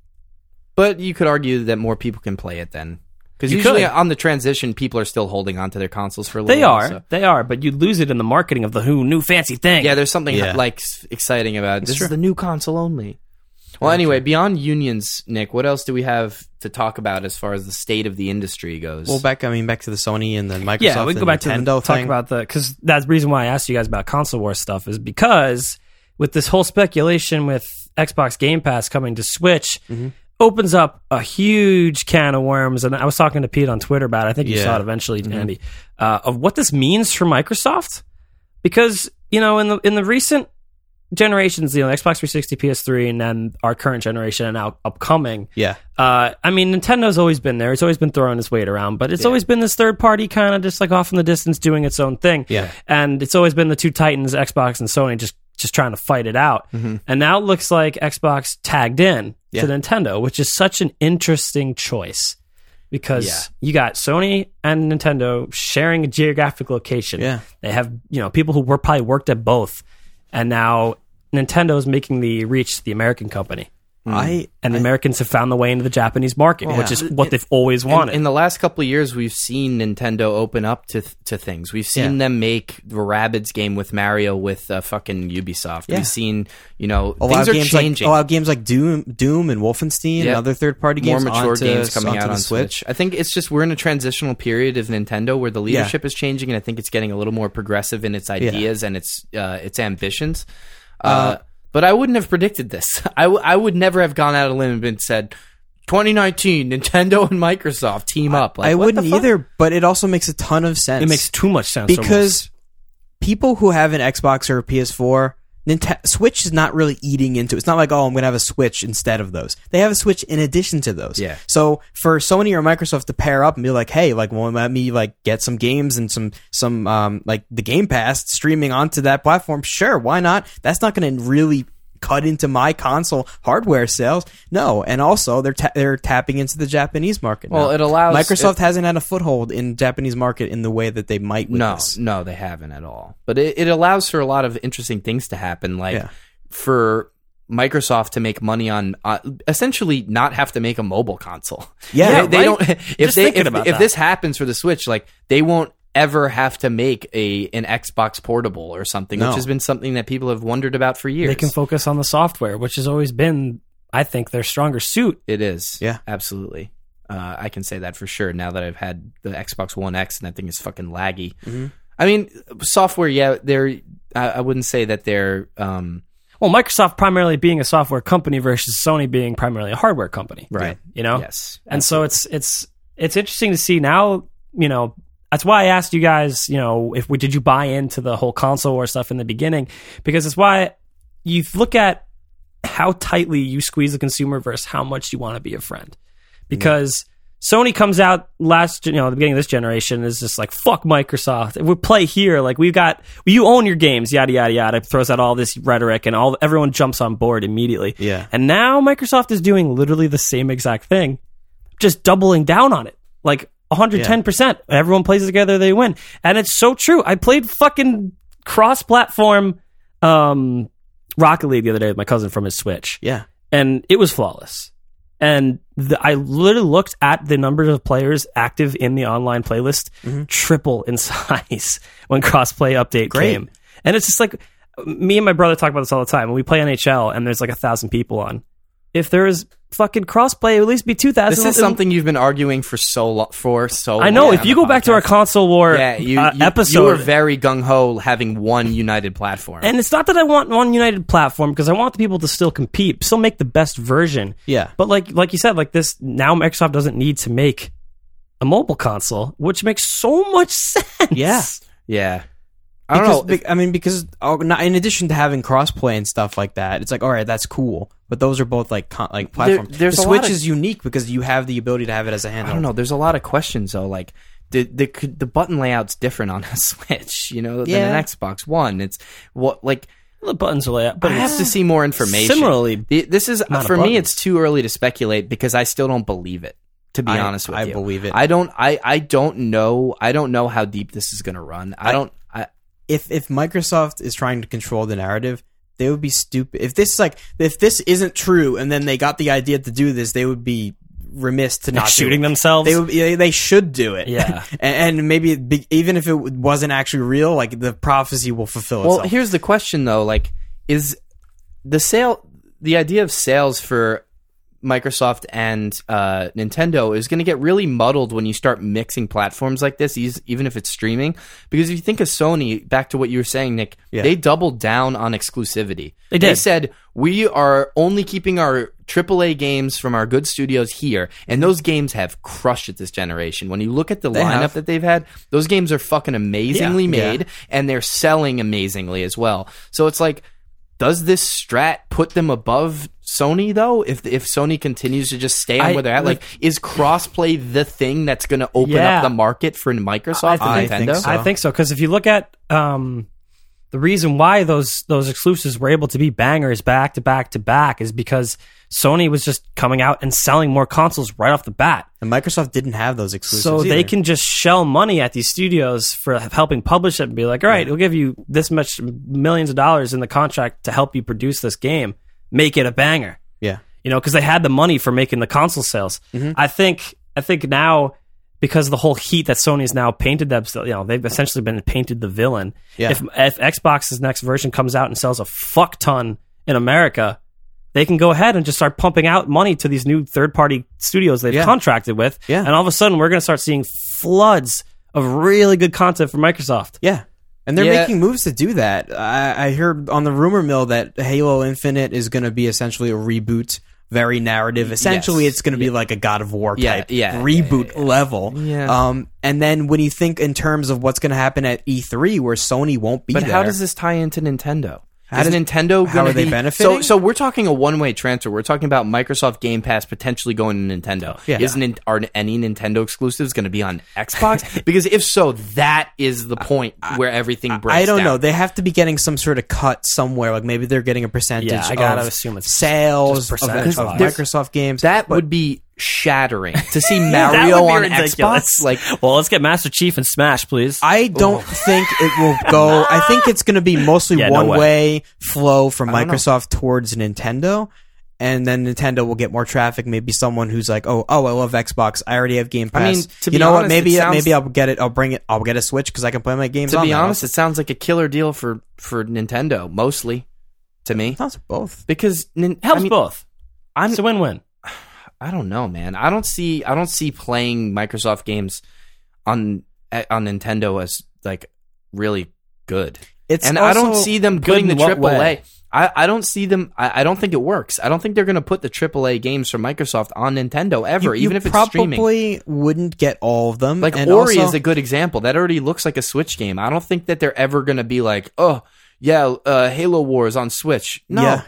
But you could argue that more people can play it then. Because You usually could. on the transition, people are still holding on to their consoles for a little They while. are. so- They are. But you lose it in the marketing of the who new fancy thing. Yeah, there's something Yeah. like s- exciting about it. This true. is the new console only. Well, anyway, beyond unions, Nick, what else do we have to talk about as far as the state of the industry goes? Well, back I mean, back to the Sony and the Microsoft. Yeah, we can go and back to Nintendo the, talk thing. about the because that's the reason why I asked you guys about console war stuff is because with this whole speculation with Xbox Game Pass coming to Switch Mm-hmm. opens up a huge can of worms. And I was talking to Pete on Twitter about it. I think you Yeah. saw it eventually, Mm-hmm. Andy, uh, of what this means for Microsoft. Because you know, in the in the recent generations, you know, Xbox three sixty, P S three, and then our current generation and now upcoming. Yeah, Uh, I mean, Nintendo's always been there. It's always been throwing its weight around, but it's always been this third party kind of just like off in the distance doing its own thing. Yeah. And it's always been the two titans, Xbox and Sony, just just trying to fight it out. And now it looks like Xbox tagged in Yeah. to Nintendo, which is such an interesting choice because Yeah. you got Sony and Nintendo sharing a geographic location. Yeah. They have, you know, people who were probably worked at both, and now Nintendo is making the reach to the American company. I And the Americans have found the way into the Japanese market, which is what they've always In, wanted. in the last couple of years, we've seen Nintendo open up to to things. We've seen Yeah. them make the Rabbids game with Mario with uh, fucking Ubisoft. Yeah. We've seen, you know, allow things are games changing. like allow games like Doom, Doom and Wolfenstein Yeah. and other third party More games, mature onto, games coming onto out the on Switch. I think it's just we're in a transitional period of Nintendo where the leadership is changing, and I think it's getting a little more progressive in its ideas and its uh, its ambitions. Uh, but I wouldn't have predicted this. I, w- I would never have gone out on a limb and said, twenty nineteen, Nintendo and Microsoft team up. Like, I what wouldn't the fuck? either, but it also makes a ton of sense. it makes too much sense because almost. people who have an Xbox or a P S four, Nintendo Switch is not really eating into it. It's not like, oh, I'm going to have a Switch instead of those. They have a Switch in addition to those. Yeah. So for Sony or Microsoft to pair up and be like, hey, like, well, let me like get some games and some some um like the Game Pass streaming onto that platform. Sure, why not? That's not going to really cut into my console hardware sales. No, and also they're ta- they're tapping into the Japanese market. Well, now. it allows- Microsoft it- hasn't had a foothold in the Japanese market in the way that they might with No, this. no, they haven't at all. But it, it allows for a lot of interesting things to happen, like Yeah. for Microsoft to make money on uh, essentially not have to make a mobile console. Yeah, they, they right? don't. If Just they thinking if, about if that. this happens for the Switch, like they won't ever have to make a an Xbox portable or something, No. which has been something that people have wondered about for years. They can focus on the software, which has always been, I think, their stronger suit. It is. Yeah. Absolutely. Uh, I can say that for sure now that I've had the Xbox One X and that thing is fucking laggy. Mm-hmm. I mean, software, yeah, they're, I, I wouldn't say that they're, um, Well, Microsoft primarily being a software company versus Sony being primarily a hardware company. Right. You know? yes. And so it's it's it's interesting to see now, you know, that's why I asked you guys, you know, if we did you buy into the whole console war stuff in the beginning, because it's why you look at how tightly you squeeze the consumer versus how much you want to be a friend. Because Sony comes out last, you know, at the beginning of this generation is just like, fuck Microsoft. We play here. Like, we've got, you own your games, yada, yada, yada. Throws out all this rhetoric and all, everyone jumps on board immediately. Yeah. And now Microsoft is doing literally the same exact thing, just doubling down on it. Like, one hundred ten percent. Everyone plays together, they win. And it's so true. I played fucking cross-platform um, Rocket League the other day with my cousin from his Switch. Yeah. And it was flawless. And the, I literally looked at the numbers of players active in the online playlist triple in size when crossplay update Great. came. And it's just like, me and my brother talk about this all the time. When we play N H L and there's like a thousand people on, if there's fucking crossplay, at least be two thousand. This is something you've been arguing for so lo- for so long. I know. on If you the go back to our podcast. console war yeah, you, uh, you, episode, you were very gung ho having one united platform. and it's not that I want one united platform because I want the people to still compete, still make the best version. Yeah. But like like you said, like this now, Microsoft doesn't need to make a mobile console, which makes so much sense. Yeah. yeah, I don't Because, know. be- I mean, because uh, not- in addition to having crossplay and stuff like that, it's like, all right, that's cool. But those are both like con- like platforms. there's the a Switch lot of- is unique because you have the ability to have it as a handheld. I don't know. There's a lot of questions though. Like the the the button layout's different on a Switch, you know, than Yeah. an Xbox One. It's what like The buttons are layout, but I have it's- to see more information. Similarly, The- this is not a for me. button. It's too early to speculate because I still don't believe it. To be I- honest with I you, believe it. I don't. I I don't know. I don't know how deep this is going to run. I, I- don't. I, if if Microsoft is trying to control the narrative, they would be stupid. If this is like if this isn't true, and then they got the idea to do this, they would be remiss to not do shooting it. themselves. They would. They, they should do it. Yeah. and, and maybe it be, even if it wasn't actually real, like the prophecy will fulfill well, itself. here's the question though. Like, is the sale the idea of sales for Microsoft and uh, Nintendo is going to get really muddled when you start mixing platforms like this, eas- even if it's streaming. Because if you think of Sony, back to what you were saying, Nick, Yeah. they doubled down on exclusivity. They did. said, we are only keeping our triple A games from our good studios here. And those games have crushed it this generation. When you look at the They lineup have. that they've had, those games are fucking amazingly Yeah. made. And they're selling amazingly as well. So it's like, does this strat put them above Sony though? If if Sony continues to just stay on I- where they're at, like is crossplay the thing that's going to open Yeah. up the market for Microsoft I and think Nintendo? so. I think so because if you look at um, the reason why those those exclusives were able to be bangers back to back to back is because Sony was just coming out and selling more consoles right off the bat. and Microsoft didn't have those exclusives. So they either. can just shell money at these studios for helping publish it and be like, all right, we'll give you this much millions of dollars in the contract to help you produce this game. Make it a banger. Yeah. You know, because they had the money for making the console sales. Mm-hmm. I think I think now, because of the whole heat that Sony's now painted themselves, you know, they've essentially been painted the villain. Yeah. If if Xbox's next version comes out and sells a fuck ton in America, they can go ahead and just start pumping out money to these new third-party studios they've Yeah. contracted with. Yeah. And all of a sudden, we're going to start seeing floods of really good content from Microsoft. Yeah. And they're Yeah. making moves to do that. I, I heard on the rumor mill that Halo Infinite is going to be essentially a reboot, very narrative. Essentially, Yes. it's going to be like a God of War Yeah, type yeah, reboot level. Yeah. Um, and then when you think in terms of what's going to happen at E three, where Sony won't be But there, how does this tie into Nintendo? How Is does- Nintendo how going are to they be benefiting? So, so we're talking a one-way transfer. We're talking about Microsoft Game Pass potentially going to Nintendo. Yeah. Isn't it, are any Nintendo exclusives going to be on Xbox? Because if so, that is the point where everything breaks. I don't down. know. They have to be getting some sort of cut somewhere. Like maybe they're getting a percentage Yeah, I gotta of assume it's sales just of, percentage of wise. Microsoft games. That But would be shattering to see That Mario would be on ridiculous. Xbox. Like, well, let's get Master Chief and Smash, please. I don't think it will go. I think it's going to be mostly Yeah, no one way. way flow from I don't know. Microsoft towards Nintendo, and then Nintendo will get more traffic. Maybe someone who's like, "Oh, oh, I love Xbox. I already have Game Pass. I mean, to you be know what? honest, Maybe it sounds- maybe I'll get it. I'll bring it. I'll get a Switch because I can play my games." to on be there. honest, it sounds like a killer deal for for Nintendo mostly to me it sounds both. because nin- Helps I mean, both. I'm It's a win-win. I don't know, man. I don't see I don't see playing Microsoft games on eh, on Nintendo as like really good. It's and I don't also see them good putting the in what triple A. way? I, I don't see them. I, I don't think it works. I don't think they're going to put the triple A games from Microsoft on Nintendo ever, You- even you if it's streaming. probably wouldn't get all of them. Like and Ori also- is a good example. That already looks like a Switch game. I don't think that they're ever going to be like, oh yeah, uh, Halo Wars on Switch. No, Yeah.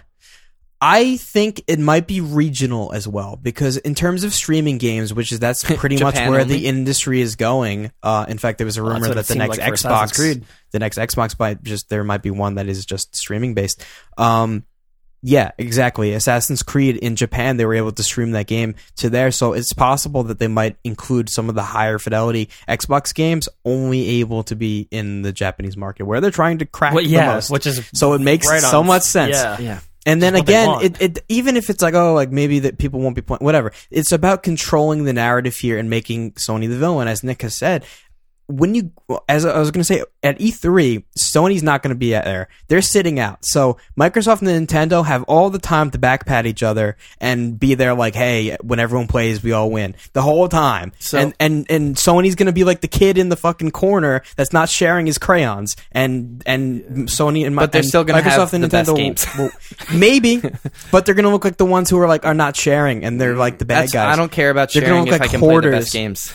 I think it might be regional as well because in terms of streaming games, which is that's pretty much Japan where only? the industry is going. Uh, in fact, there was a Well, that's rumor what that it the seemed next like for Assassin's Xbox, Creed. the next Xbox might just there might be one that is just streaming based. Um, yeah, exactly. Assassin's Creed in Japan, they were able to stream that game to there, so it's possible that they might include some of the higher fidelity Xbox games only able to be in the Japanese market where they're trying to crack Well, the yeah, most. which is So it makes right so on- much sense. Yeah. yeah. And then Which is what they again, want. it, it even if it's like, oh, like maybe that people won't be playing, whatever. It's about controlling the narrative here and making Sony the villain, as Nick has said. when you, as I was going to say, at E three, Sony's not going to be at there. They're sitting out. So Microsoft and Nintendo have all the time to backpat each other and be there like, hey, when everyone plays, we all win. The whole time. So- and, and, and Sony's going to be like the kid in the fucking corner that's not sharing his crayons. And, and Sony and, But they're and still gonna Microsoft have and the Nintendo best will- games. will- maybe, but they're going to look like the ones who are like, are not sharing and they're like the bad That's, guys. I don't care about They're gonna sharing look if like I can play the hoarders. best games.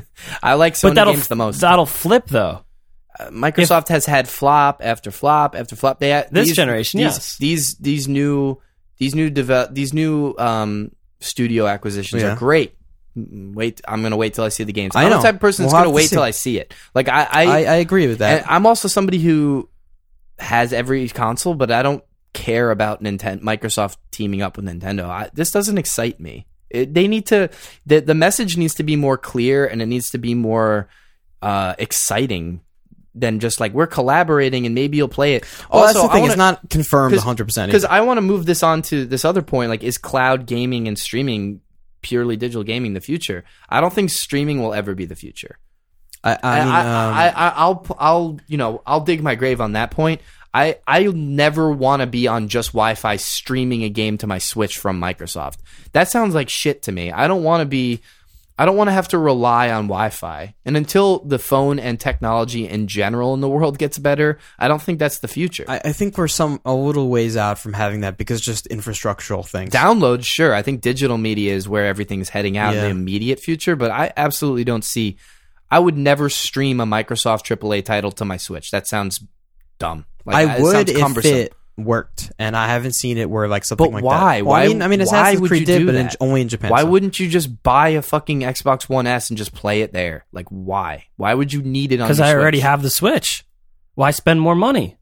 I like Sony But that'll games the most. that'll flip though. Uh, Microsoft has had flop after flop after flop. They had, This these, generation, these, yes. These these new these new develop these new um, studio acquisitions Yeah. are great. Mm, Wait, I'm gonna wait till I see the games. I I'm know. the type of person that's We'll have gonna to wait see. till I see it. Like I, I, I, I agree with that. and I'm also somebody who has every console, but I don't care about Nintendo, Microsoft teaming up with Nintendo. I, this doesn't excite me. It, they need to. The the message needs to be more clear, and it needs to be more uh, exciting than just like we're collaborating and maybe you'll play it. Well, also, that's the thing. I wanna, It's not confirmed one hundred percent. because I want to move this on to this other point. Like, is cloud gaming and streaming, purely digital gaming, the future? I don't think streaming will ever be the future. I, I mean, I, um, I, I, I'll, I'll, you know, I'll dig my grave on that point. I, I never want to be on just Wi-Fi streaming a game to my Switch from Microsoft. That sounds like shit to me. I don't want to be, I don't want to have to rely on Wi-Fi. And until the phone and technology in general in the world gets better, I don't think that's the future. I, I think we're some a little ways out from having that because just infrastructural things. Downloads, sure. I think digital media is where everything's heading out in Yeah. the immediate future, but I absolutely don't see. I would never stream a Microsoft triple A title to my Switch. That sounds dumb. Like, I it would sounds if cumbersome. it worked, and I haven't seen it where like something But like why? that. Well, Why- I mean, I mean, why Assassin's would Creed you did, do but in, that? only in Japan. Why so. wouldn't you just buy a fucking Xbox One S and just play it there? Like, why? Why would you need it on? Because your I already Switch? have the Switch. Why spend more money?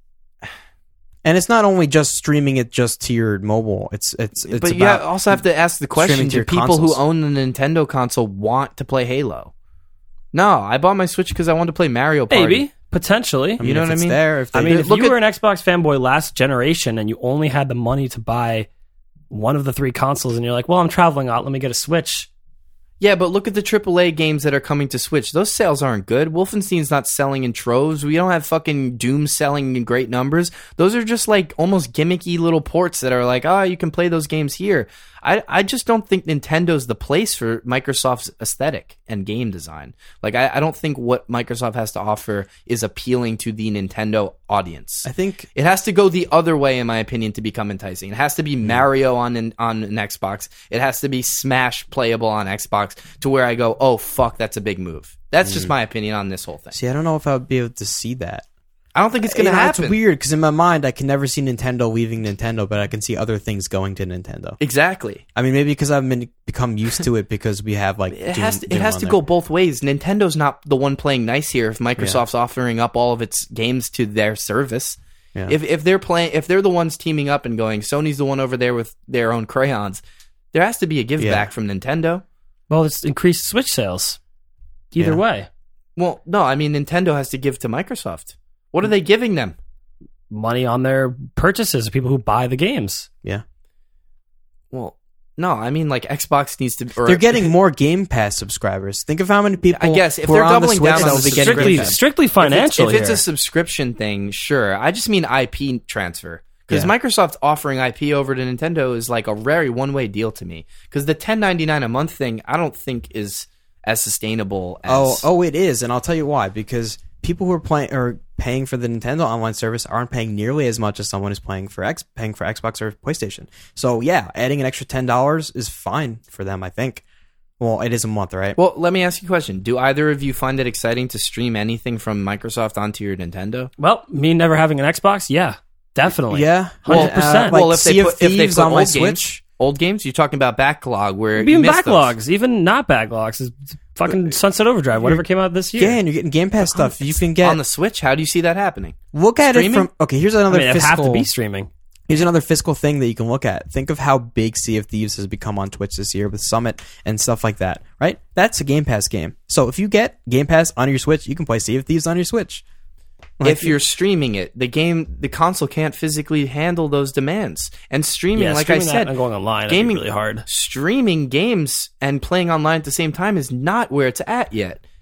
And it's not only just streaming it just to your mobile. It's it's it's But you about ha- also have to ask the question: streaming to Do your people who consoles. own the Nintendo console want to play Halo? No, I bought my Switch because I wanted to play Mario Party. Maybe, potentially. I mean, You know if what I it's mean? There, if I they- mean, if look you at- were an Xbox fanboy last generation and you only had the money to buy one of the three consoles, and you're like, "Well, I'm traveling out. Let me get a Switch." Yeah, but look at the triple A games that are coming to Switch. Those sales aren't good. Wolfenstein's not selling in troves. We don't have fucking Doom selling in great numbers. Those are just like almost gimmicky little ports that are like, oh, you can play those games here. I, I just don't think Nintendo's the place for Microsoft's aesthetic and game design. Like, I, I don't think what Microsoft has to offer is appealing to the Nintendo audience. I think It has to go the other way, in my opinion, to become enticing. It has to be Mario on an, on an Xbox. It has to be Smash playable on Xbox to where I go, oh, fuck, that's a big move. That's just my opinion on this whole thing. see, I don't know if I would be able to see that. I don't think it's going to You know, happen. It's weird because in my mind, I can never see Nintendo leaving Nintendo, but I can see other things going to Nintendo. Exactly. I mean, maybe because I've been become used to it because we have like It Doom- has to, it Doom has on to there. go both ways. Nintendo's not the one playing nice here if Microsoft's offering up all of its games to their service. Yeah. If if they're playing if they're the ones teaming up and going, Sony's the one over there with their own crayons, there has to be a give Yeah. back from Nintendo. Well, it's increased Switch sales. Either Yeah. way, Well, no, I mean Nintendo has to give to Microsoft. What are they giving them? money on their purchases of people who buy the games. Yeah, Well, no, I mean like Xbox needs to. Or, they're getting more Game Pass subscribers. Think of how many people I guess, if who they're are on the doubling Switch down that on will the be getting Strictly, Game Pass. strictly If it's, financial if it's here. a subscription thing, sure. I just mean I P transfer. Because Yeah. Microsoft offering I P over to Nintendo is like a very one-way deal to me. Because the ten ninety-nine a month thing, I don't think is as sustainable as... Oh, oh, it is, and I'll tell you why. Because people who are playing or paying for the Nintendo Online service aren't paying nearly as much as someone is paying for X, paying for Xbox or PlayStation. So yeah, adding an extra ten dollars is fine for them, I think. Well, it is a month, right? Well, let me ask you a question. Do either of you find it exciting to stream anything from Microsoft onto your Nintendo? Well, me never having an Xbox, yeah, definitely. yeah, one hundred percent. Like well, if they Sea of put, if they Thieves put on my old Switch. games, old games, you're talking about backlog where you Even missed those. backlogs, even not backlogs, is fucking Sunset Overdrive, whatever came out this year. Yeah, and you're getting Game Pass stuff. You can get On the Switch, how do you see that happening? look at streaming? it from. Okay, here's I another mean, it fiscal. have to be streaming. Here's another fiscal thing that you can look at. Think of how big Sea of Thieves has become on Twitch this year with Summit and stuff like that, right? That's a Game Pass game. So if you get Game Pass on your Switch, you can play Sea of Thieves on your Switch. Like, If you're streaming it, the game, the console can't physically handle those demands. And streaming, Yeah, like streaming I that said, and going online, that'd be gaming really hard. Streaming games and playing online at the same time is not where it's at yet.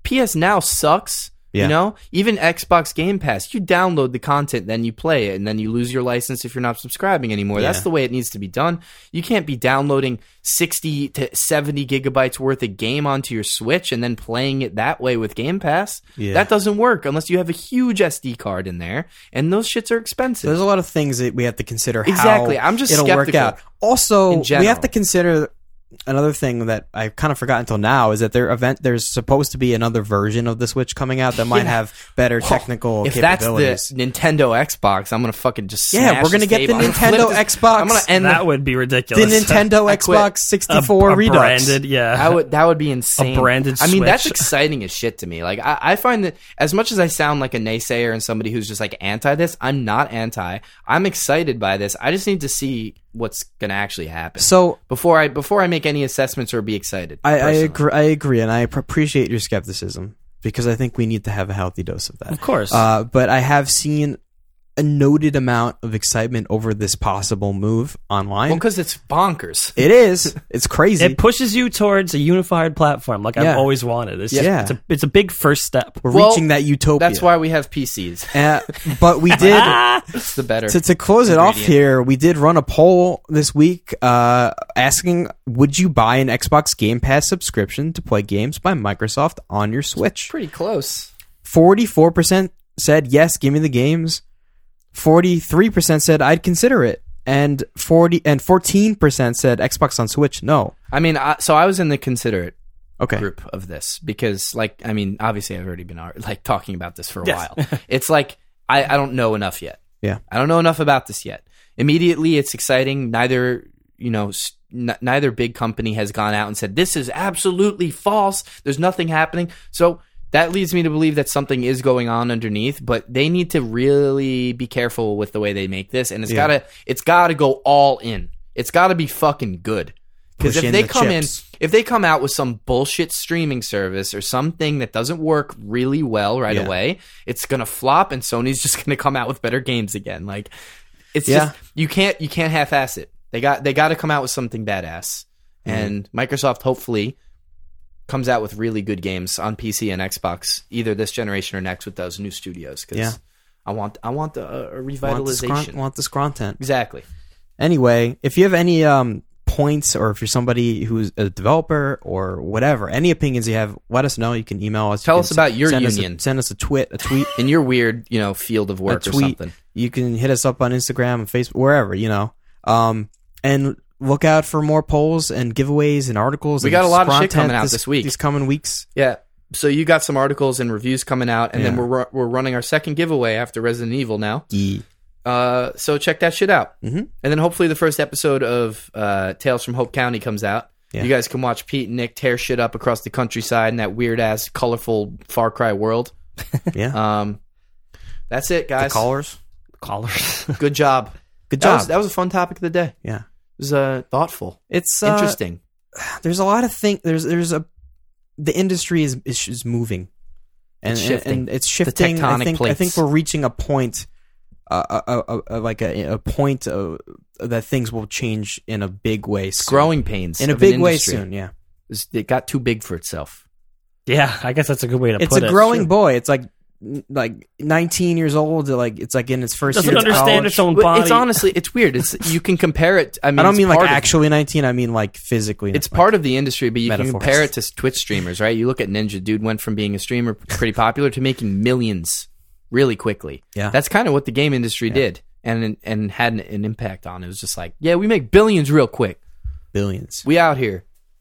P S Now sucks. Yeah. You know, even Xbox Game Pass, you download the content, then you play it, and then you lose your license if you're not subscribing anymore. Yeah. That's the way it needs to be done. You can't be downloading sixty to seventy gigabytes worth of game onto your Switch and then playing it that way with Game Pass. Yeah. That doesn't work unless you have a huge S D card in there, and those shits are expensive. There's a lot of things that we have to consider. Exactly. How I'm just it'll work skeptical out. Also, in we general. have to consider another thing that I kind of forgot until now is that there event there's supposed to be another version of the Switch coming out that might Yeah. have better technical If that's capabilities. the Nintendo Xbox, I'm gonna fucking just Yeah, smash we're gonna this get the table. I'm gonna Nintendo flip this- Xbox. I'm gonna end That the, would be the ridiculous. Nintendo I quit. Xbox sixty-four a, a Redux. branded, yeah. That would that would be insane. A branded I mean, that's Switch. exciting as shit to me. Like, I, I find that as much as I sound like a naysayer and somebody who's just like anti this, I'm not anti. I'm excited by this. I just need to see what's gonna actually happen. So before I before I make any assessments or be excited. I, I personally. agree. I agree, and I pr- appreciate your skepticism because I think we need to have a healthy dose of that. Of course. Uh, but I have seen a noted amount of excitement over this possible move online. Well, because it's bonkers. It is. It's crazy. It pushes you towards a unified platform, like Yeah. I've always wanted. It's, Yeah. it's a it's a big first step. We're Well, reaching that utopia. That's why we have P Cs. Uh, but we did It's the better. to, to close it off ingredient. here. We did run a poll this week, uh, asking, would you buy an Xbox Game Pass subscription to play games by Microsoft on your Switch? Pretty close. Forty-four percent said yes, give me the games. Forty-three percent said I'd consider it, and forty and fourteen percent said Xbox on Switch. No. I mean, I, so I was in the consider it Okay. group of this because, like, I mean, obviously I've already been ar- like talking about this for a Yes. while. It's like I, I don't know enough yet. Yeah. I don't know enough about this yet. Immediately, it's exciting. Neither, you know, s- n- neither big company has gone out and said this is absolutely false. There's nothing happening. So that leads me to believe that something is going on underneath. But they need to really be careful with the way they make this, and it's Yeah. gotta, it's gotta go all in. It's gotta be fucking good. Because Push if in they the come chips. in, if they come out with some bullshit streaming service or something that doesn't work really well right Yeah. away, it's gonna flop, and Sony's just gonna come out with better games again. Like, it's Yeah. just you can't you can't half-ass it. They got they got to come out with something badass, Mm-hmm. and Microsoft hopefully comes out with really good games on P C and Xbox, either this generation or next, with those new studios. Because Yeah. I want I want a, a Want the, revitalization. scron- want the scrontent. Exactly. Anyway, if you have any um, points, or if you're somebody who's a developer or whatever, any opinions you have, let us know. You can email us. You Tell can us about your send union. Us a, send us a tweet, a tweet, In your weird, you know, field of a work or tweet. something. You can hit us up on Instagram and Facebook, wherever, you know. Um, and look out for more polls and giveaways and articles. We and got a lot of shit content coming out this week. These coming weeks. Yeah. So you got some articles and reviews coming out, and then Yeah. we're ru- we're running our second giveaway after Resident Evil now. Yeah. Uh, so check that shit out. Mhm. And then hopefully the first episode of uh, Tales from Hope County comes out. Yeah. You guys can watch Pete and Nick tear shit up across the countryside in that weird ass, colorful Far Cry world. Yeah. Um, that's it, the guys. callers. Callers. Good job. Good That job. was, that was a fun topic of the day. It yeah. was uh, thoughtful, It's uh, interesting. There's a lot of things. There's there's a the industry is is, is moving, and It's shifting. and it's shifting. I tectonic think I plates. think we're reaching a point, uh, a, a, a, like a, a point uh, that things will change in a big way. Soon. Growing pains in a of an big way industry. soon. Yeah, It's- It got too big for itself. Yeah, I guess that's a good way to it's put a it. growing Sure. boy. It's like like nineteen years old. Like it's like in its first Doesn't year. of understand college. its own But body. it's honestly, it's weird. It's you can compare it. I mean, I don't it's mean like part of- actually nineteen. I mean like physically. It's like, part of the industry, but you can metaphors. compare it to Twitch streamers, right? You look at Ninja, dude went from being a streamer pretty popular to making millions really quickly. Yeah. That's kind of what the game industry did, and and had an, an impact on it. It was just like, yeah, we make billions real quick. billions. We out here.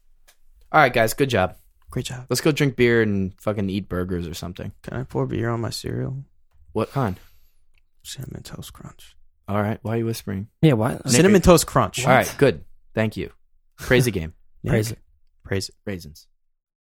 All right, guys, good job. Great job. Let's go drink beer and fucking eat burgers or something. Can I pour beer on my cereal? What kind? Cinnamon Toast Crunch. All right, why are you whispering? Yeah, what? Cinnamon Toast Crunch. All right, good. Thank you. Praise the game. Yeah. Praise it. Praise it. Raisins.